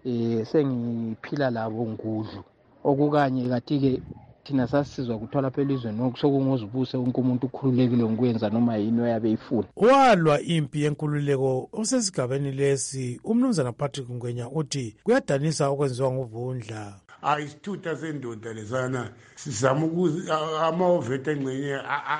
sengiphila labo ngudlu. Okukanye kathi-ke thina sasizwa kuthiwa lapha elizweni sokungozibuse wonke umuntu ukhululekile ngokwenza noma yini oyabe eyifuna. Walwa impi yenkululeko osesigabeni lesi umnumzana Patrick Ngwenya uthi kuyadanisa okwenziwa nguvundla. Isithutha sendoda lesana sizama ama-oveta engcenye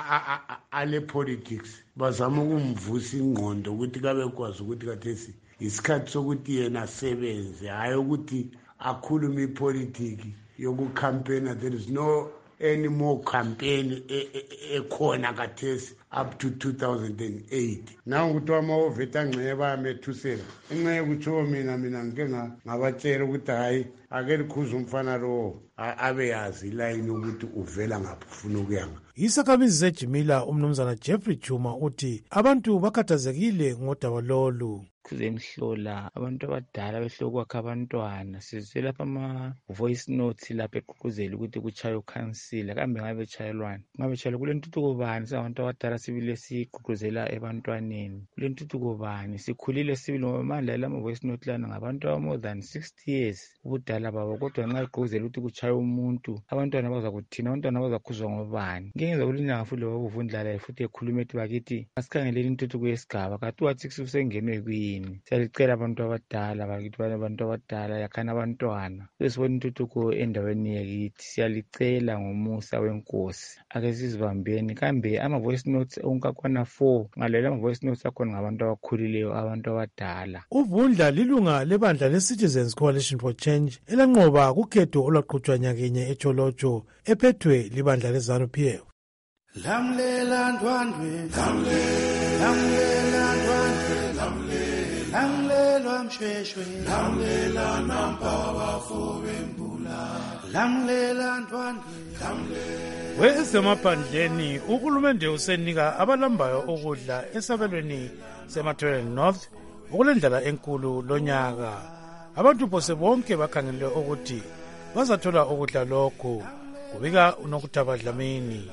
ale politics bazama ukumvusa ingqondo ukuthi kabe kwazi ukuthi kathesi isikhathi sokuthi yena asebenze, hayi ukuthi akhulume ipolitiki yokucampaigna. There is no any more campaign ekhona kathesi up to 2008. Nangu kuthiwa ama-oveta angcenye bayamethusela. Engcenye kuthiwo mina ngike ngabatshela ukuthi hayi ake likhuze umfana lowo abe yazi ilayini ukuthi uvela ngaphi ufuna ukuyanga. Isakhamizi sejimila umnumzana Jeffrey Chuma uthi abantu bakhathazekile ngodaba lolu. Kuzenhlola abantu abadala behle ukwakha abantwana, sizwe lapha ama-voice notes lapha eqhuquzela ukuthi kuchaye ukhansila, kambe ngabe tshayelwani? Ngabe tshayelwa kule ntuthuko bani singabantu abadala sibile siqhuquzela ebantwaneni? Kule ntuthuko bani sikhulile sibili ngoba manje la ama-voice note lana ngabantu more than 60 years ubudala babo, kodwa nxa iqhuquzela ukuthi kuchaye umuntu, abantwana bazakuthina, abantwana bazakhuzwa ngobani? Ngenza kulinyanga futhi loba uvundlala futhi ekhuluma ethi bakithi asikhangeleli intuthuko yesigaba, kathi wathi kusengenwe kuyini? Siyalicela abantu abadala bakithi, abantu abadala yakhana abantwana sesibona intuthuko endaweni yakithi, siyalicela ngomusa wenkosi ake sizibambeni. Kambe ama-voice notes onkakwana 4 ngalela ama-voice notes akhona ngabantu abakhulileyo, abantu abadala. Uvundla lilunga lebandla le-Citizens Coalition for Change elanqoba kukhetho olwaqhutshwa nyakenye eTsholotsho ephethwe libandla le-ZANU-PF. Lamlela ndwandwe, lamlela ndwandwe, lamlela mshweshwe, lamlela nampa bafube mbula, lamlela ndwandwe, Wesemaphandleni uhulumende usenika abalambayo ukudla esabelweni seMathebele North okulendlala enkulu lonyaka. Abantu bose bonke bakhangelwe ukuthi bazathola ukudla lokhu, kubika uNokuthaba Dlamini.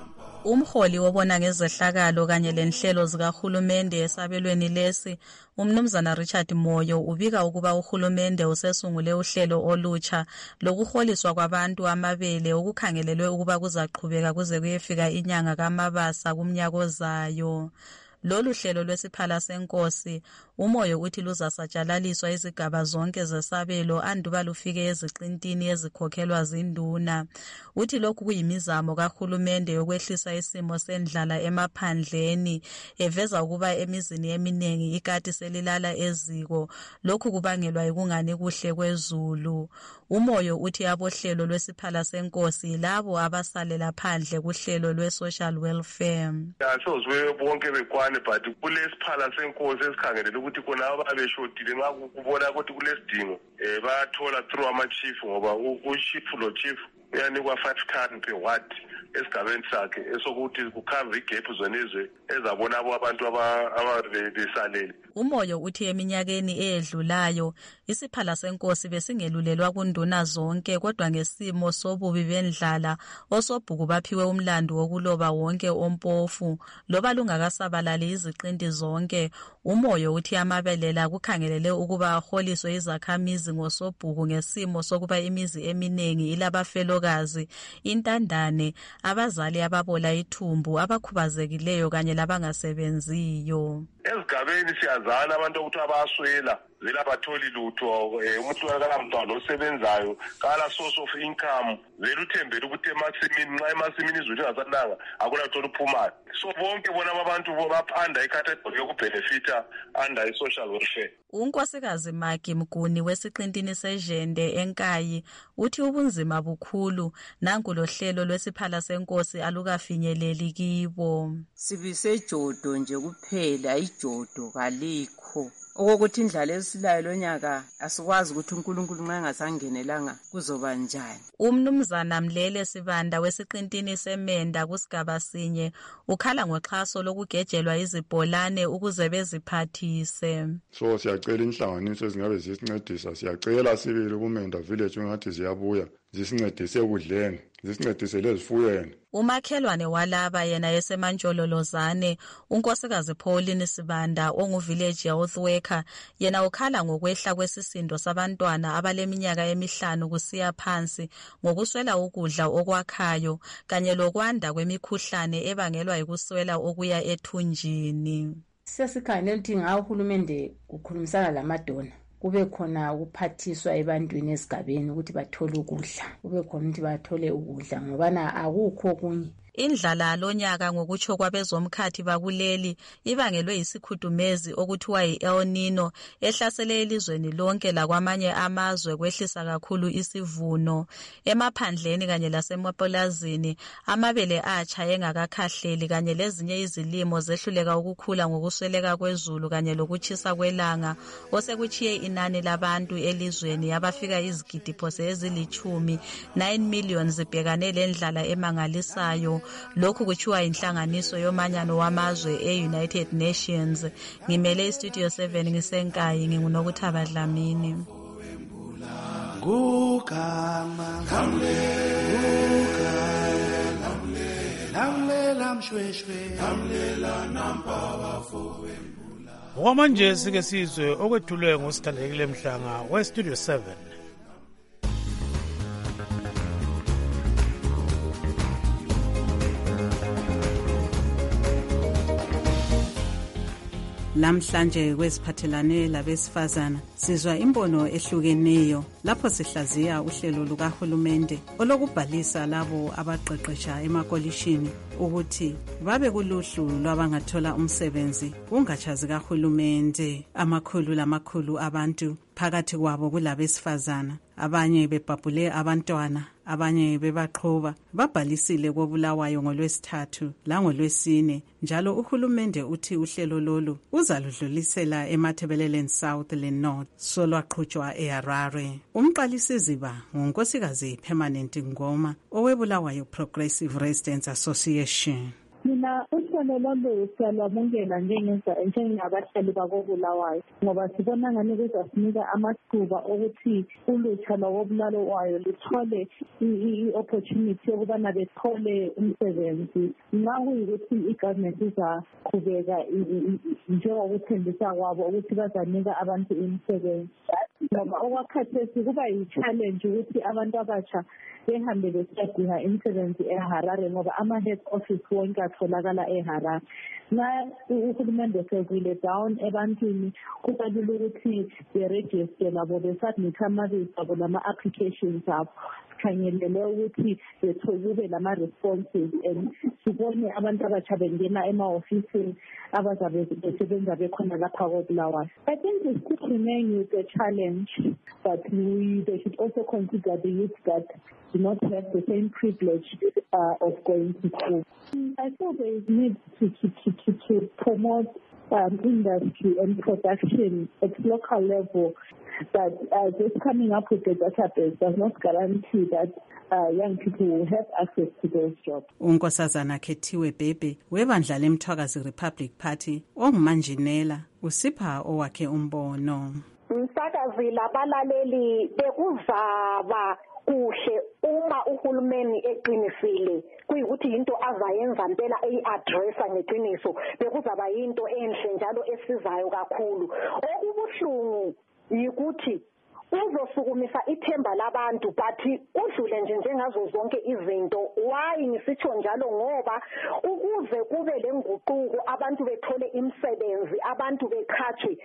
Umholi wobona ngezehlakalo kanye lenhlelo zikahulumende esabelweni lesi, umnumzana Richard Moyo, ubika ukuba uhulumende usesungule uhlelo olutsha lokuholiswa kwabantu amabele okukhangelelwe ukuba kuzaqhubeka kuze kuyefika inyanga kaMabasa kumnyaka ozayo. Lolu hlelo lwesiphala senkosi uMoyo uthi luzasatshalaliswa izigaba zonke zesabelo anduba lufike eziqintini ezikhokhelwa zinduna. Uthi lokhu kuyimizamo kahulumende yokwehlisa isimo sendlala emaphandleni, eveza ukuba emizini eminingi ikati selilala eziko, lokhu kubangelwa yikungani kuhle kwezulu. Umoyo uthi abohlelo lwesiphala senkosi labo abasalela phandle kuhlelo lwe-social welfare. Asozwe bonke bekwane but kulesiphala senkosi esikhangelele ukuthi khona ababeshotile nxa kubona ukuthi kulesidingo bayathola through ama-chief, ngoba u-chief lo-chief uyanikwa 5 ton per ward esigabeni sakhe esokuthi kukhava igephu zonezwe ezabona abo abantu ababesalele. Umoyo uthi eminyakeni eyedlulayo isiphala senkosi besingelulelwa kunduna zonke, kodwa ngesimo sobubi bendlala osobhuku baphiwe umlando wokuloba wonke ompofu loba lungakasabalali iziqinti zonke. Umoyo uthi amabelela kukhangelele ukuba aholiswe izakhamizi ngosobhuku ngesimo sokuba imizi eminengi ilabafelokazi, intandane, abazali ababola ithumbu, abakhubazekileyo kanye labangasebenziyo. Ezigabeni siyazana abantu ukuthi abaswela vele abatholi lutho, umuntu akalamntwana osebenzayo kala source of income, vele uthembele ukuthi emasimini nxa emasimini izulu ingasananga akulathola uphumayo. So bonke bona abantu baphanda icategory yokubhenefitha under i-social welfare. uNkosikazi Magi Mguni wesiqintini seJende eNkayi uthi ubunzima bukhulu nangu lohlelo lwesiphala senkosi alukafinyeleli kibo. Sibisejodo nje kuphela, ijodo kalikho. akukho okokuthi indlala esilayo lonyaka asikwazi ukuthi uNkulunkulu nxa engasangenelanga kuzoba njani. Umnumzana Mlele Sibanda wesiqintini semenda kusigaba sinye ukhala ngoxhaso lokugejelwa izibholane ukuze beziphathise. So siyacela inhlanganiso ezingabe zisincedisa, siyacela sibili kuMenda village ngathi ziyabuya zisincedise ekudleni, zisincedise lezifuyweni. Umakhelwane walaba yena esemantshololozane unkosikazi Pauline Sibanda ongu-village youth worker yena ukhala ngokwehla kwesisindo sabantwana abaleminyaka emihlanu kusiya phansi ngokuswela ukudla okwakhayo kanye lokwanda kwemikhuhlane ebangelwa yikuswela okuya ethunjini. Sesikhangela ukuthi ngawo uhulumende ukhulumisana lamadona kube khona ukuphathiswa ebantwini esigabeni ukuthi bathole ukudla, kube khona ukuthi bathole ukudla ngobana akukho kunye. Indlala lonyaka ngokutsho kwabezomkhathi bakuleli ibangelwe yisikhudumezi okuthiwa yi-El Nino ehlasele elizweni lonke lakwamanye amazwe kwehlisa kakhulu isivuno. Emaphandleni kanye lasemapulazini amabele atsha engakakhahleli kanye lezinye izilimo zehluleka ukukhula ngokusweleka kwezulu kanye lokutshisa kwelanga osekutshiye inani labantu elizweni abafika izigidi phose ezili-10 9 million zibhekane lendlala emangalisayo. Lokhu kutshiwa inhlanganiso yomanyano wamazwe e-United Nations. Ngimele iStudio 7 ngisenkayi nginguNokuthaba Dlamini. Ngugama lamlela mshweshwe lamlela nampawa fowembula. Okwamanje sike sizwe okwethulwe ngosithandekile Mhlanga weStudio 7. Namhlanje kweziphathelane labesifazana sizwa imbono ehlukeneyo lapho sihlaziya uhlelo lukahulumende olokubhalisa labo abaqeqesha emakolishini ukuthi babe kuluhlu lwabangathola umsebenzi kungatsha zikahulumende. Amakhulu lamakhulu abantu phakathi kwabo kulabesifazana, abanye bebhabhule abantwana, abanye bebaqhoba babhalisile koBulawayo ngoLwesithathu langolwesine. Njalo uhulumende uthi uhlelo lolu uzaludlulisela eMatabeleland South le North solwaqhutshwa eHarare. Umqalisiziba ngunkosikazi Permanent Ngoma oweBulawayo Progressive Residents Association. Mina uhlelo lolu siyalwamukela njengabahlali bakoBulawayo ngoba sibona ngani kuzasinika amathuba okuthi ulutsha lwakoBulawayo luthole i-opportunity yokubana bethole umsebenzi. Nxa kuyikuthi igovernment izaqhubeka njengokuthembisa kwabo ukuthi bazanika abantu imisebenzi, ngoba okwakhathesi kuba yi-challenge ukuthi abantu abatsha behambe besiyadinga imisebenzi eHarare ngoba ama-head office wonke atholakala eHarare. Nxa uhulumende sezile down ebantwini kuba lula ukuthi berejiste labo besubmit amabizo abo lama-applications abo. Sikhangelele ukuthi kube lama-responses and sibone abantu abatsha bengena ema-ofisini abazabe besebenza bekhona lapha koBulawayo. I think we still remain with the challenge, but they should also consider the youth that do not have the same privilege of going to school. I feel there is need to promote industry and production at local level, but just coming up with a database does not guarantee that young people will have access to those jobs. Unkosazana Khethiwe Bhebhe webandla leMthwakazi Republic Party ongumanjinela usipha owakhe umbono. Msakazi labalaleli bekuzaba kuhle uma uhulumeni eqinisile kuyikuthi into azayenza impela eyi-addressa ngeqiniso, bekuzaba yinto enhle njalo esizayo kakhulu. Okubuhlungu yikuthi uzosukumisa ithemba labantu but udlule nje njengazo zonke izinto. Why ngisitsho njalo? Ngoba ukuze kube lenguquko abantu bethole imisebenzi, abantu beqhatshwe,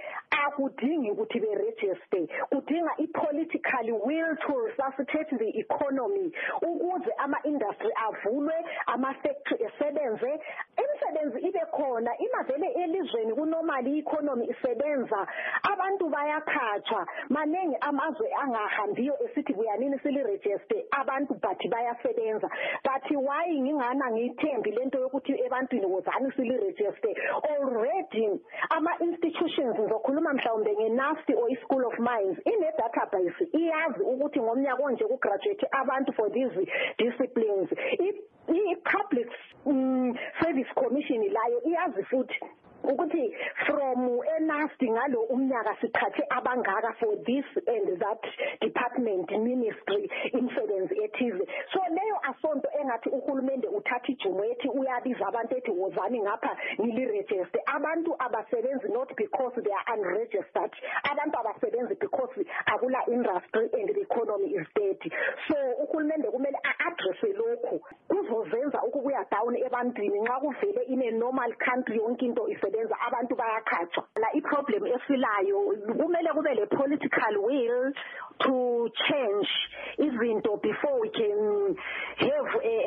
akudingi ukuthi be-register, kudinga i-political will to resuscitate the economy ukuze ama-industry avulwe, ama-factory esebenze, imisebenzi ibe khona. Imavele elizweni kunomali i-economy isebenza, abantu bayakhathwa. Maningi amazwe angahambiyo esithi buyanini sili-register abantu but bayasebenza. But why ngingana ngithembi lento yokuthi ebantwini wozani sili-register? Already ama-institutions ngizokhuluma mhlawumbe nge-NASTI or i-School of Mines ine-database iyazi ukuthi ngomnyaka onje kugraduate abantu for these disciplines. I-Public Service Commission layo iyazi futhi ukuthi from eNASTI ngalo umnyaka sithathe abangaka for this and that department ministry imisebenzi ethize. So leyo asonto engathi uhulumende uthatha ijumo ethi uyabiza abantu ethi wozani ngapha ngili-register. Abantu abasebenzi not because they are unregistered, abantu abasebenzi because akula industry and the economy is dead. So uhulumende kumele a-addresse lokhu kuzozenza ukubuya down ebantwini nxa kuvele in a normal country yonke into isebenza abantu bayakhathwa. La i-problem esilayo kumele kube le political will to change izinto before we can have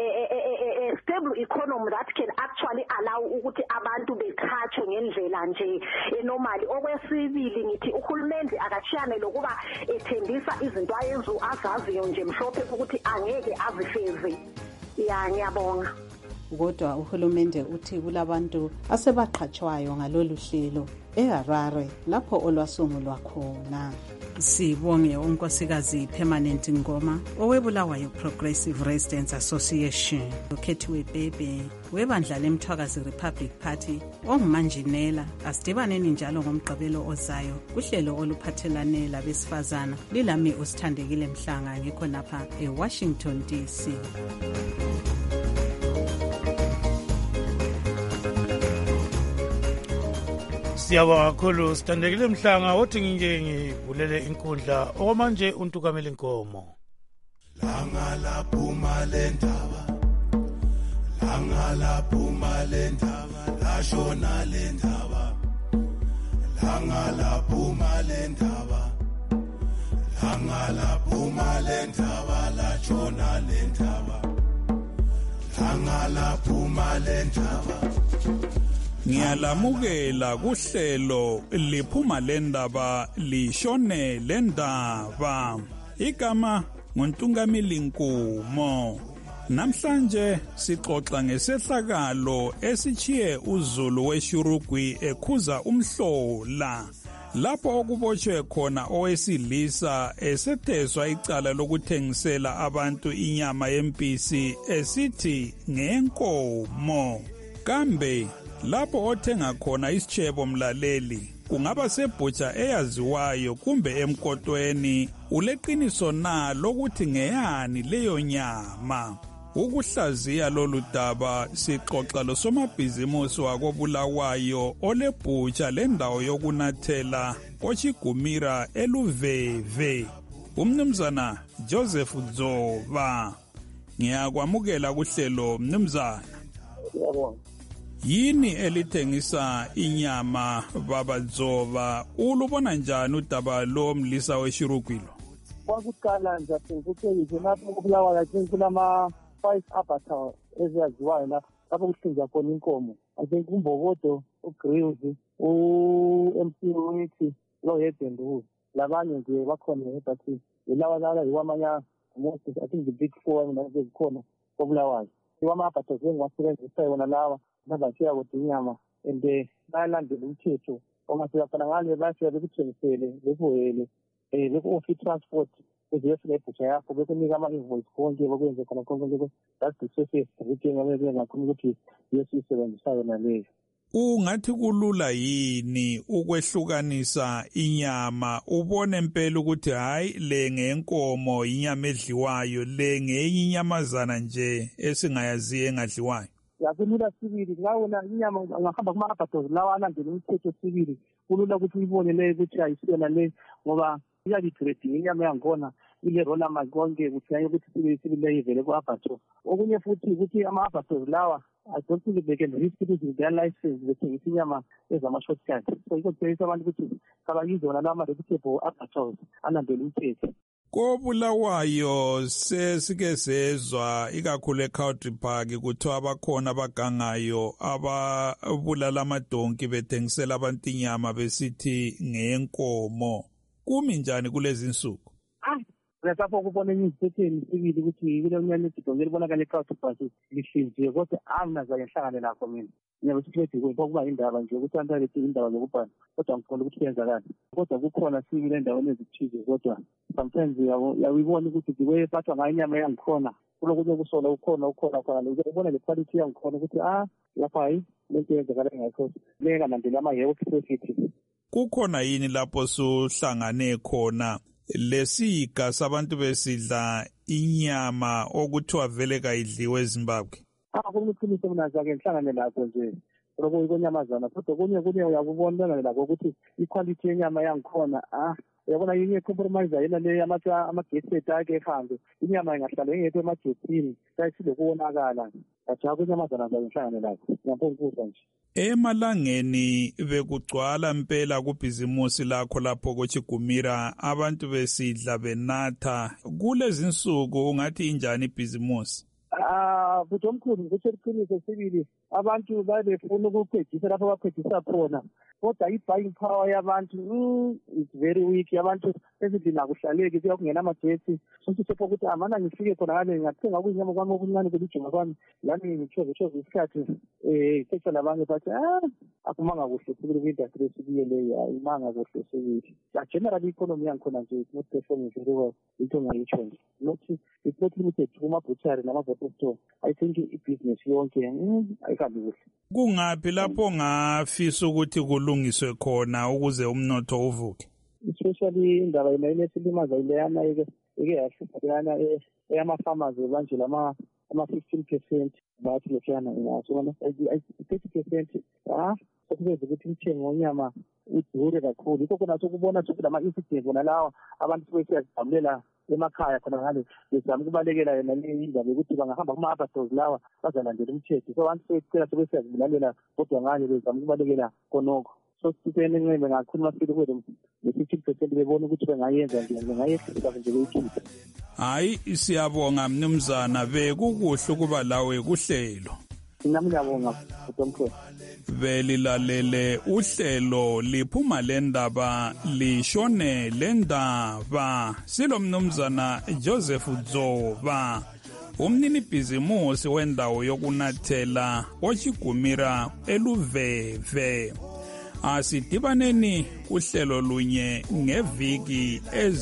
a stable economy that can actually allow ukuthi abantu bekhathwe ngendlela nje enormally. Okwesibili ngithi uhulumende akashiyane lokuba ethembisa izinto azaziyo nje mhlophe ukuthi angeke azifeze. Ya ngiyabonga. Kodwa uhulumende uthi kulabantu asebaqhatshwayo ngalolu hlelo eHarare lapho olwasungulwa khona. Sibonge unkosikazi Permanent Ngoma owebulawayo Progressive Residents Association, ukhethiwe Bebe webandla lemthwakazi Republic Party ongumanjinela. Asidibaneni njalo ngomgqibelo ozayo kuhlelo oluphathelane labesifazana. Lilami usithandekile Mhlanga ngikho lapha eWashington DC. Siyabonga kakhulu Sithandekile Mhlanga othi ngike ngivulele inkundla okwamanje untukamela inkomo. Langa laphuma lendaba, langa laphuma lendaba, lashona lendaba, langa laphuma lendaba, langa laphuma lendaba, lashona lendaba, langa laphuma lendaba. Ngiyalamukela kuhlelo liphuma lendaba lishone lendaba. Igama nguNtungamili Nkumo. Namhlanje sixoxa ngesehlakalo esichiye uZulu weShurugwi ekhuza umhlola. Lapho okubotshwe khona owesilisa esetheswa icala lokuthengisela abantu inyama yempisi esithi ngenkomo. Kambe lapho othenga khona isichebo mlaleli kungaba sebhutsha eyaziwayo kumbe emkotweni, uleqiniso na lokuthi ngeyani leyo nyama? Ukuhlaziya lolu daba sixoxa losomabhizimusi wakobulawayo olebhutsha lendawo yokunathela Ochigumira eLuveve, umnumzana Joseph Dzoba. Ngiyakwamukela kuhlelo mnumzana. Yini elithengisa inyama baba Dzoba? Ulubona njani udaba lo mlisa weShurugwilo? Kwakuqala nje ukuthi lapho kubulawa kakhulu kulama 5 abattoirs eziyaziwayo lapho kuhlinzwa khona inkomo. Athi uMbokodo, uGrills, uMC Withi, loHedendu. Labanye nje bakhona ebathi lawa yiwamanya most I think the big 4 nje zikhona kobulawayo. Iwama abattoirs engiwasebenzisa yona lawa nabashiya kodwa inyama and bayalandela umthetho ongasiyafana ngale bashiya bekuthengisele bekuhele beku-offer transport eziyefuna ebhutsha yakho bekunika ama-invoice konke bekwenze khona konke that's the safest routine ngakhona ukuthi yesiyisebenzisa yona leyo. Ungathi kulula yini ukwehlukanisa inyama ubone impela ukuthi hayi le ngenkomo inyama edliwayo, le ngenye inyamazana nje esingayaziyo engadliwayo? Yakulula sibili ngawona inyama ngahamba kuma-abattoirs lawa alandela umthetho sibili kulula ukuthi uyibone leyo ukuthi ayisiyona le ngoba iyalitreating inyama yangkhona ile-roller konke ukuthi hayi ukuthi sibili ivele ku-abattoir. Okunye futhi ukuthi ama-abattoirs lawa I don't think they can risk it with their license bethengisa inyama ezama-shortcut. So ikokucebisa abantu ukuthi kabayize wona lawo ama-reputable abathoza alandela umthetho. KoBulawayo sesike sezwa ikakhulu eCountry Park kuthiwa abakhona abagangayo ababulala amadonki bethengisela abantu inyama besithi ngeyenkomo. Kumi njani kulezi nsuku? Lapho kubona inyisitheni sibili ukuthi kule unyana edidonge libonakala eCountry Park lihlinziwe kodwa anginazayo ngihlangane lakho mina. Ngiyabe sithi kuba indaba nje ukuthi abantu abethi indaba zokubhala kodwa ngikholwa ukuthi kuyenzakala. Kodwa kukhona sibili endaweni ezithize kodwa sometimes uyabona ukuthi kwephathwa ngayo inyama yangikhona kulokunye kusola ukhona khona ubona le quality yangikhona ukuthi lapha hayi lento yenzakala ngakho leka landela ama-health safety. Kukhona yini lapho suhlangane khona lesiga sabantu besidla inyama okuthiwa vele kayidliwe eZimbabwe? Kuneqiniso mina zake ngihlangane lakho nje lokho konyamazana kodwa kunye uyakubona lakho ukuthi iquality yenyama yangikhona uyabona yinye compromise yena le amagesi ake ehambe inyama ingahlala ingekho emagesini sayisile kuwonakala ajabu inyamazana zake ngihlangane lakho ngiyabonga nje. Emalangeni bekugcwala impela kubhizimusi lakho lapho koChigumira abantu besidla benatha kulezi nsuku ungathi injani ibhizimusi? Futhi omkhulu ukuthi iqiniso sibili abantu babefuna ukuqedisa lapho baqedisa khona kodwa i-buying power yabantu is very weak. Abantu ezindlini akuhlaleki kuyakungena amagesi futhi sepho ukuthi amana ngifike khona ngale ngathenga kuyinyama kwami okuncane kwelijuma kwami lami ngithoze isikhathi isekho labanye bathi akumanga kuhle sibili kwi-industry esibiye leyo ayimanga kuhle sibili. General economy yangikhona nje is not performing very well into ngayitsho nje it's not limited kuma-butchery nama-bottle store. I think i-business yonke ayihambi kuhle. Kungaphi lapho ngafisa ukuthi kulungiswe khona ukuze umnotho uvuke? Especially indaba yesilimaza ileyana ike yahlupha eyama-farmers banje ama-15% bathi lokhuyana ingasona 30% sokuveza ukuthi umthengo wonyama udure kakhulu. Yikho khona sokubona ukuthi lama-incident wona lawa abantu sebeseyazijabulela emakhaya khona ngale bezama ukubalekela yena le indaba yokuthi bangahamba kuma-abattoirs lawa bazalandela umthetho. So abantu sebecela sebesiyazibulalela kodwa ngale bezama ukubalekela khonokho. So sithene nqembe ngakhuluma sile kwethu ne-50% bebona ukuthi bengayenza nje bengayehlisa nje beyikhiphe. Hayi siyabonga mnumzana bekukuhle ukuba lawe kuhlelo. Nami ngiyabonga Dr. Belilalele uhlelo liphuma lendaba lishone lendaba silo mnumzana Joseph Dzoba umnini bhizimusi wendawo yokunathela oChigumira eLuveve. Asidibaneni kuhlelo lunye ngeviki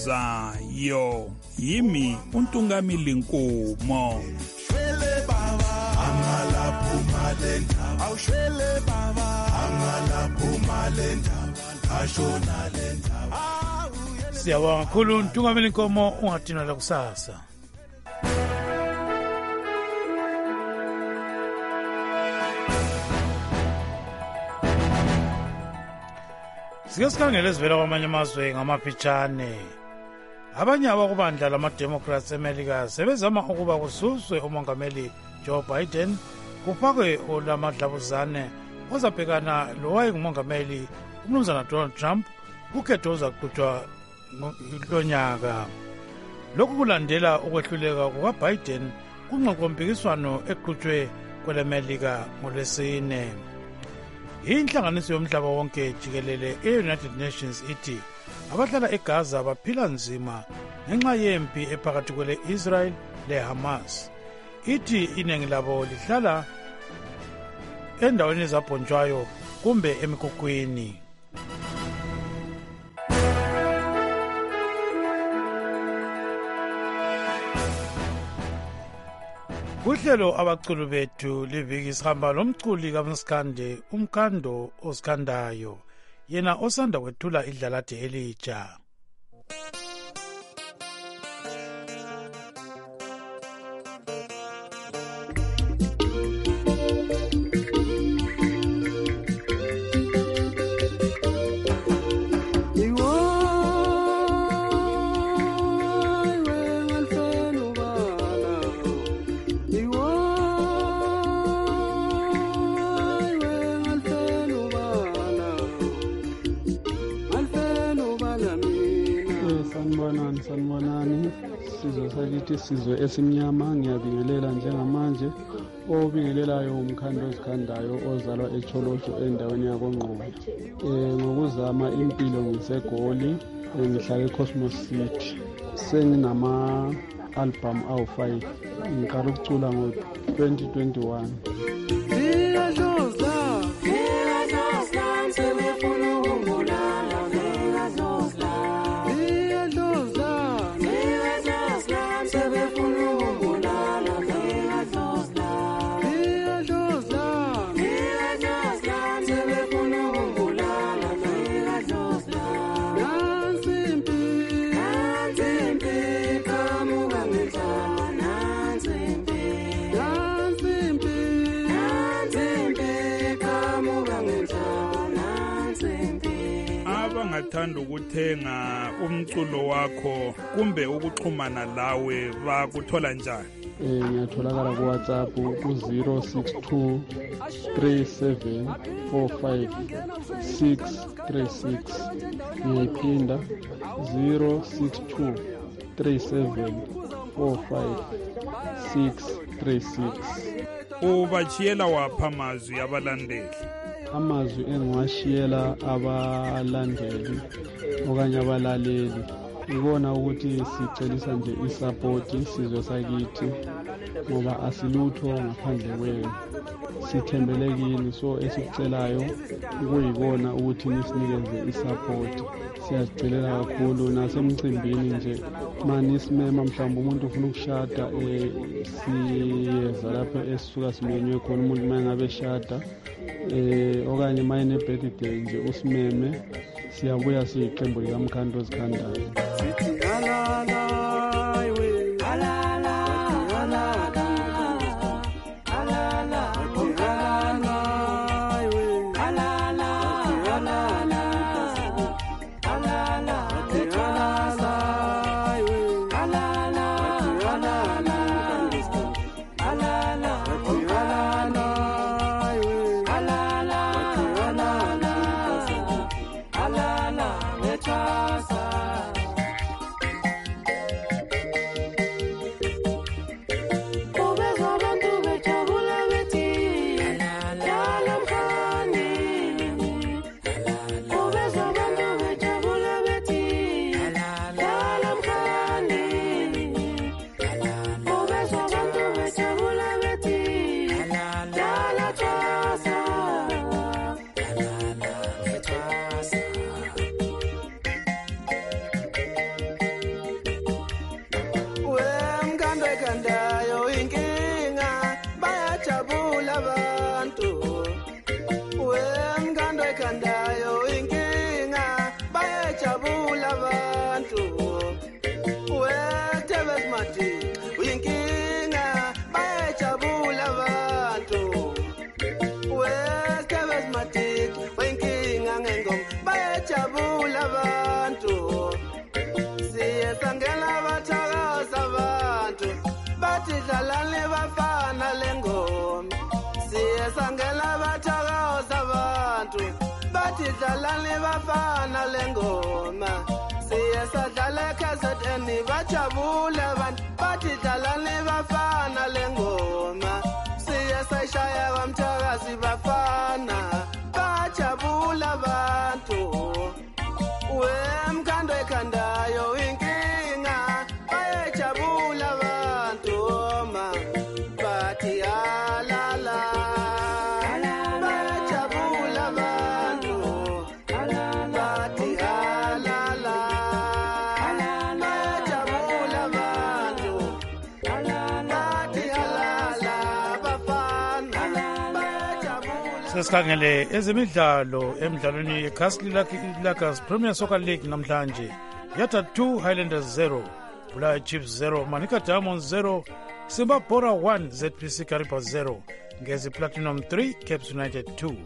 ezayo. Yimi uNtungamili Nkumo. Shwele baba angala pumalenda awushwele baba angala pumalenda ashona lenda. Siyabonga kakhulu uNtungamili Nkumo ungadinwa la kusasa. Sike sikhangele ezivela kwamanye amazwe ngamapitshane. Abanye abakubandla lama-Democrats eMelika sebezama ukuba kususwe umongameli Joe Biden kufakwe olamadlabuzane ozabhekana lowayengumongameli umnumzana Donald Trump kukhetho ozaqhutshwa lonyaka. Lokhu kulandela ukwehluleka kukaBiden kunqoqompikiswano eqhutshwe kweleMelika ngolwesine. Inhlanganiso yomhlaba wonke jikelele e-United Nations ithi abahlala eGaza baphila nzima ngenxa yempi ephakathi kwele-Israel le-Hamas. Ithi iningi labo lihlala endaweni ezabhonjwayo kumbe emikhukhwini. Kuhlelo abaculi bethu liviki sihamba lomculi kaMskande uMkando osikhandayo yena osanda kwethula idlalathi elitsha. Sanibonani. Sizwe sakithi sizwe esimnyama ngiyabingelela njengamanje. Obingelelayo umkhando ozikhandayo ozalwa eCholosho endaweni yakoNgqondo. Ngokuzama impilo ngiseGoli, ngihlala eCosmos City. Senginama-album awu-5. Ngiqala ukucula ngo-2021. Abangathanda ukuthenga umculo wakho kumbe ukuxhumana lawe bakuthola njani? Ngiyatholakala ku-WhatsApp ku-062 37 45 636. Ngiyiphinda 062 37 45 636. Ubachiyela wapha amazwi abalandeli? Amazwi engiwashiyela abalandeli okanye abalaleli ikona ukuthi sicelisa nje isapoti sizwe sakithi ngoba asilutho ngaphandle kwenu, sithembele kini, so esikucelayo kuyikona ukuthi nisinikeze isapoti. Siyazicelela kakhulu nasemcimbini nje manisimema mhlawumbe umuntu ufuna ukushada, siyeza lapho esisuka simenywe khona umuntu uma ngabe eshada okanye uma ene-birthday nje usimeme, siyabuya siyiqembu likamkhando ozikhandayo. Sidlalani bafana lengoma, siyesadlala KZN bajabule abantu, bathi dlalani bafana lengoma, siyesayishaya kwamthakazi bafana, bajabule abantu. Wemkhando ekhandayo inkinga, bayajabula abantu ma, bathi alala. Sesikhangele ezemidlalo emidlalweni yeCastle Lakers Premier Soccer League namhlanje. Yata 2 Highlanders 0, Bulaya Chiefs 0, Manika Diamonds 0, Simba Bora 1, ZPC Kariba 0, Ngezi Platinum 3, Caps United 2.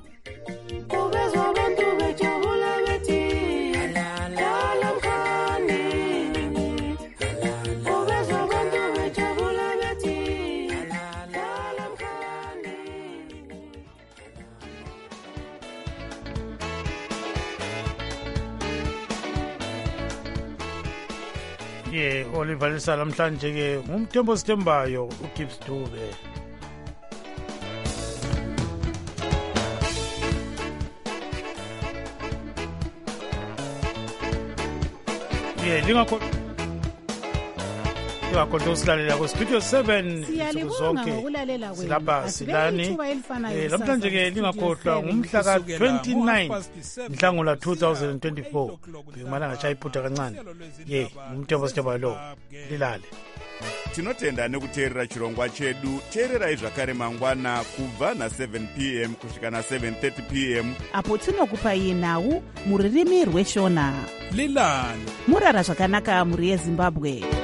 olivalisa namhlanje ke ngumthembo sithembayo uGibbs Dube. Lingakhohlwa usilalela kwestudio 7 insuku zonke silapha silani. Namhlanje ke lingakhohlwa ngumhla ka-29 Nhlangula 2024 ngimalanga chayiphutha kancane ngumthembo sithembayo lo lilale. Tinotenda nekuteerera chirongwa chedu. Teererai zvakare mangwana kubva na7 p.m. kusvika na7:30 p.m. apo tinokupai nhau muririmi rweshona. lilale murara zvakanaka muri yeZimbabwe.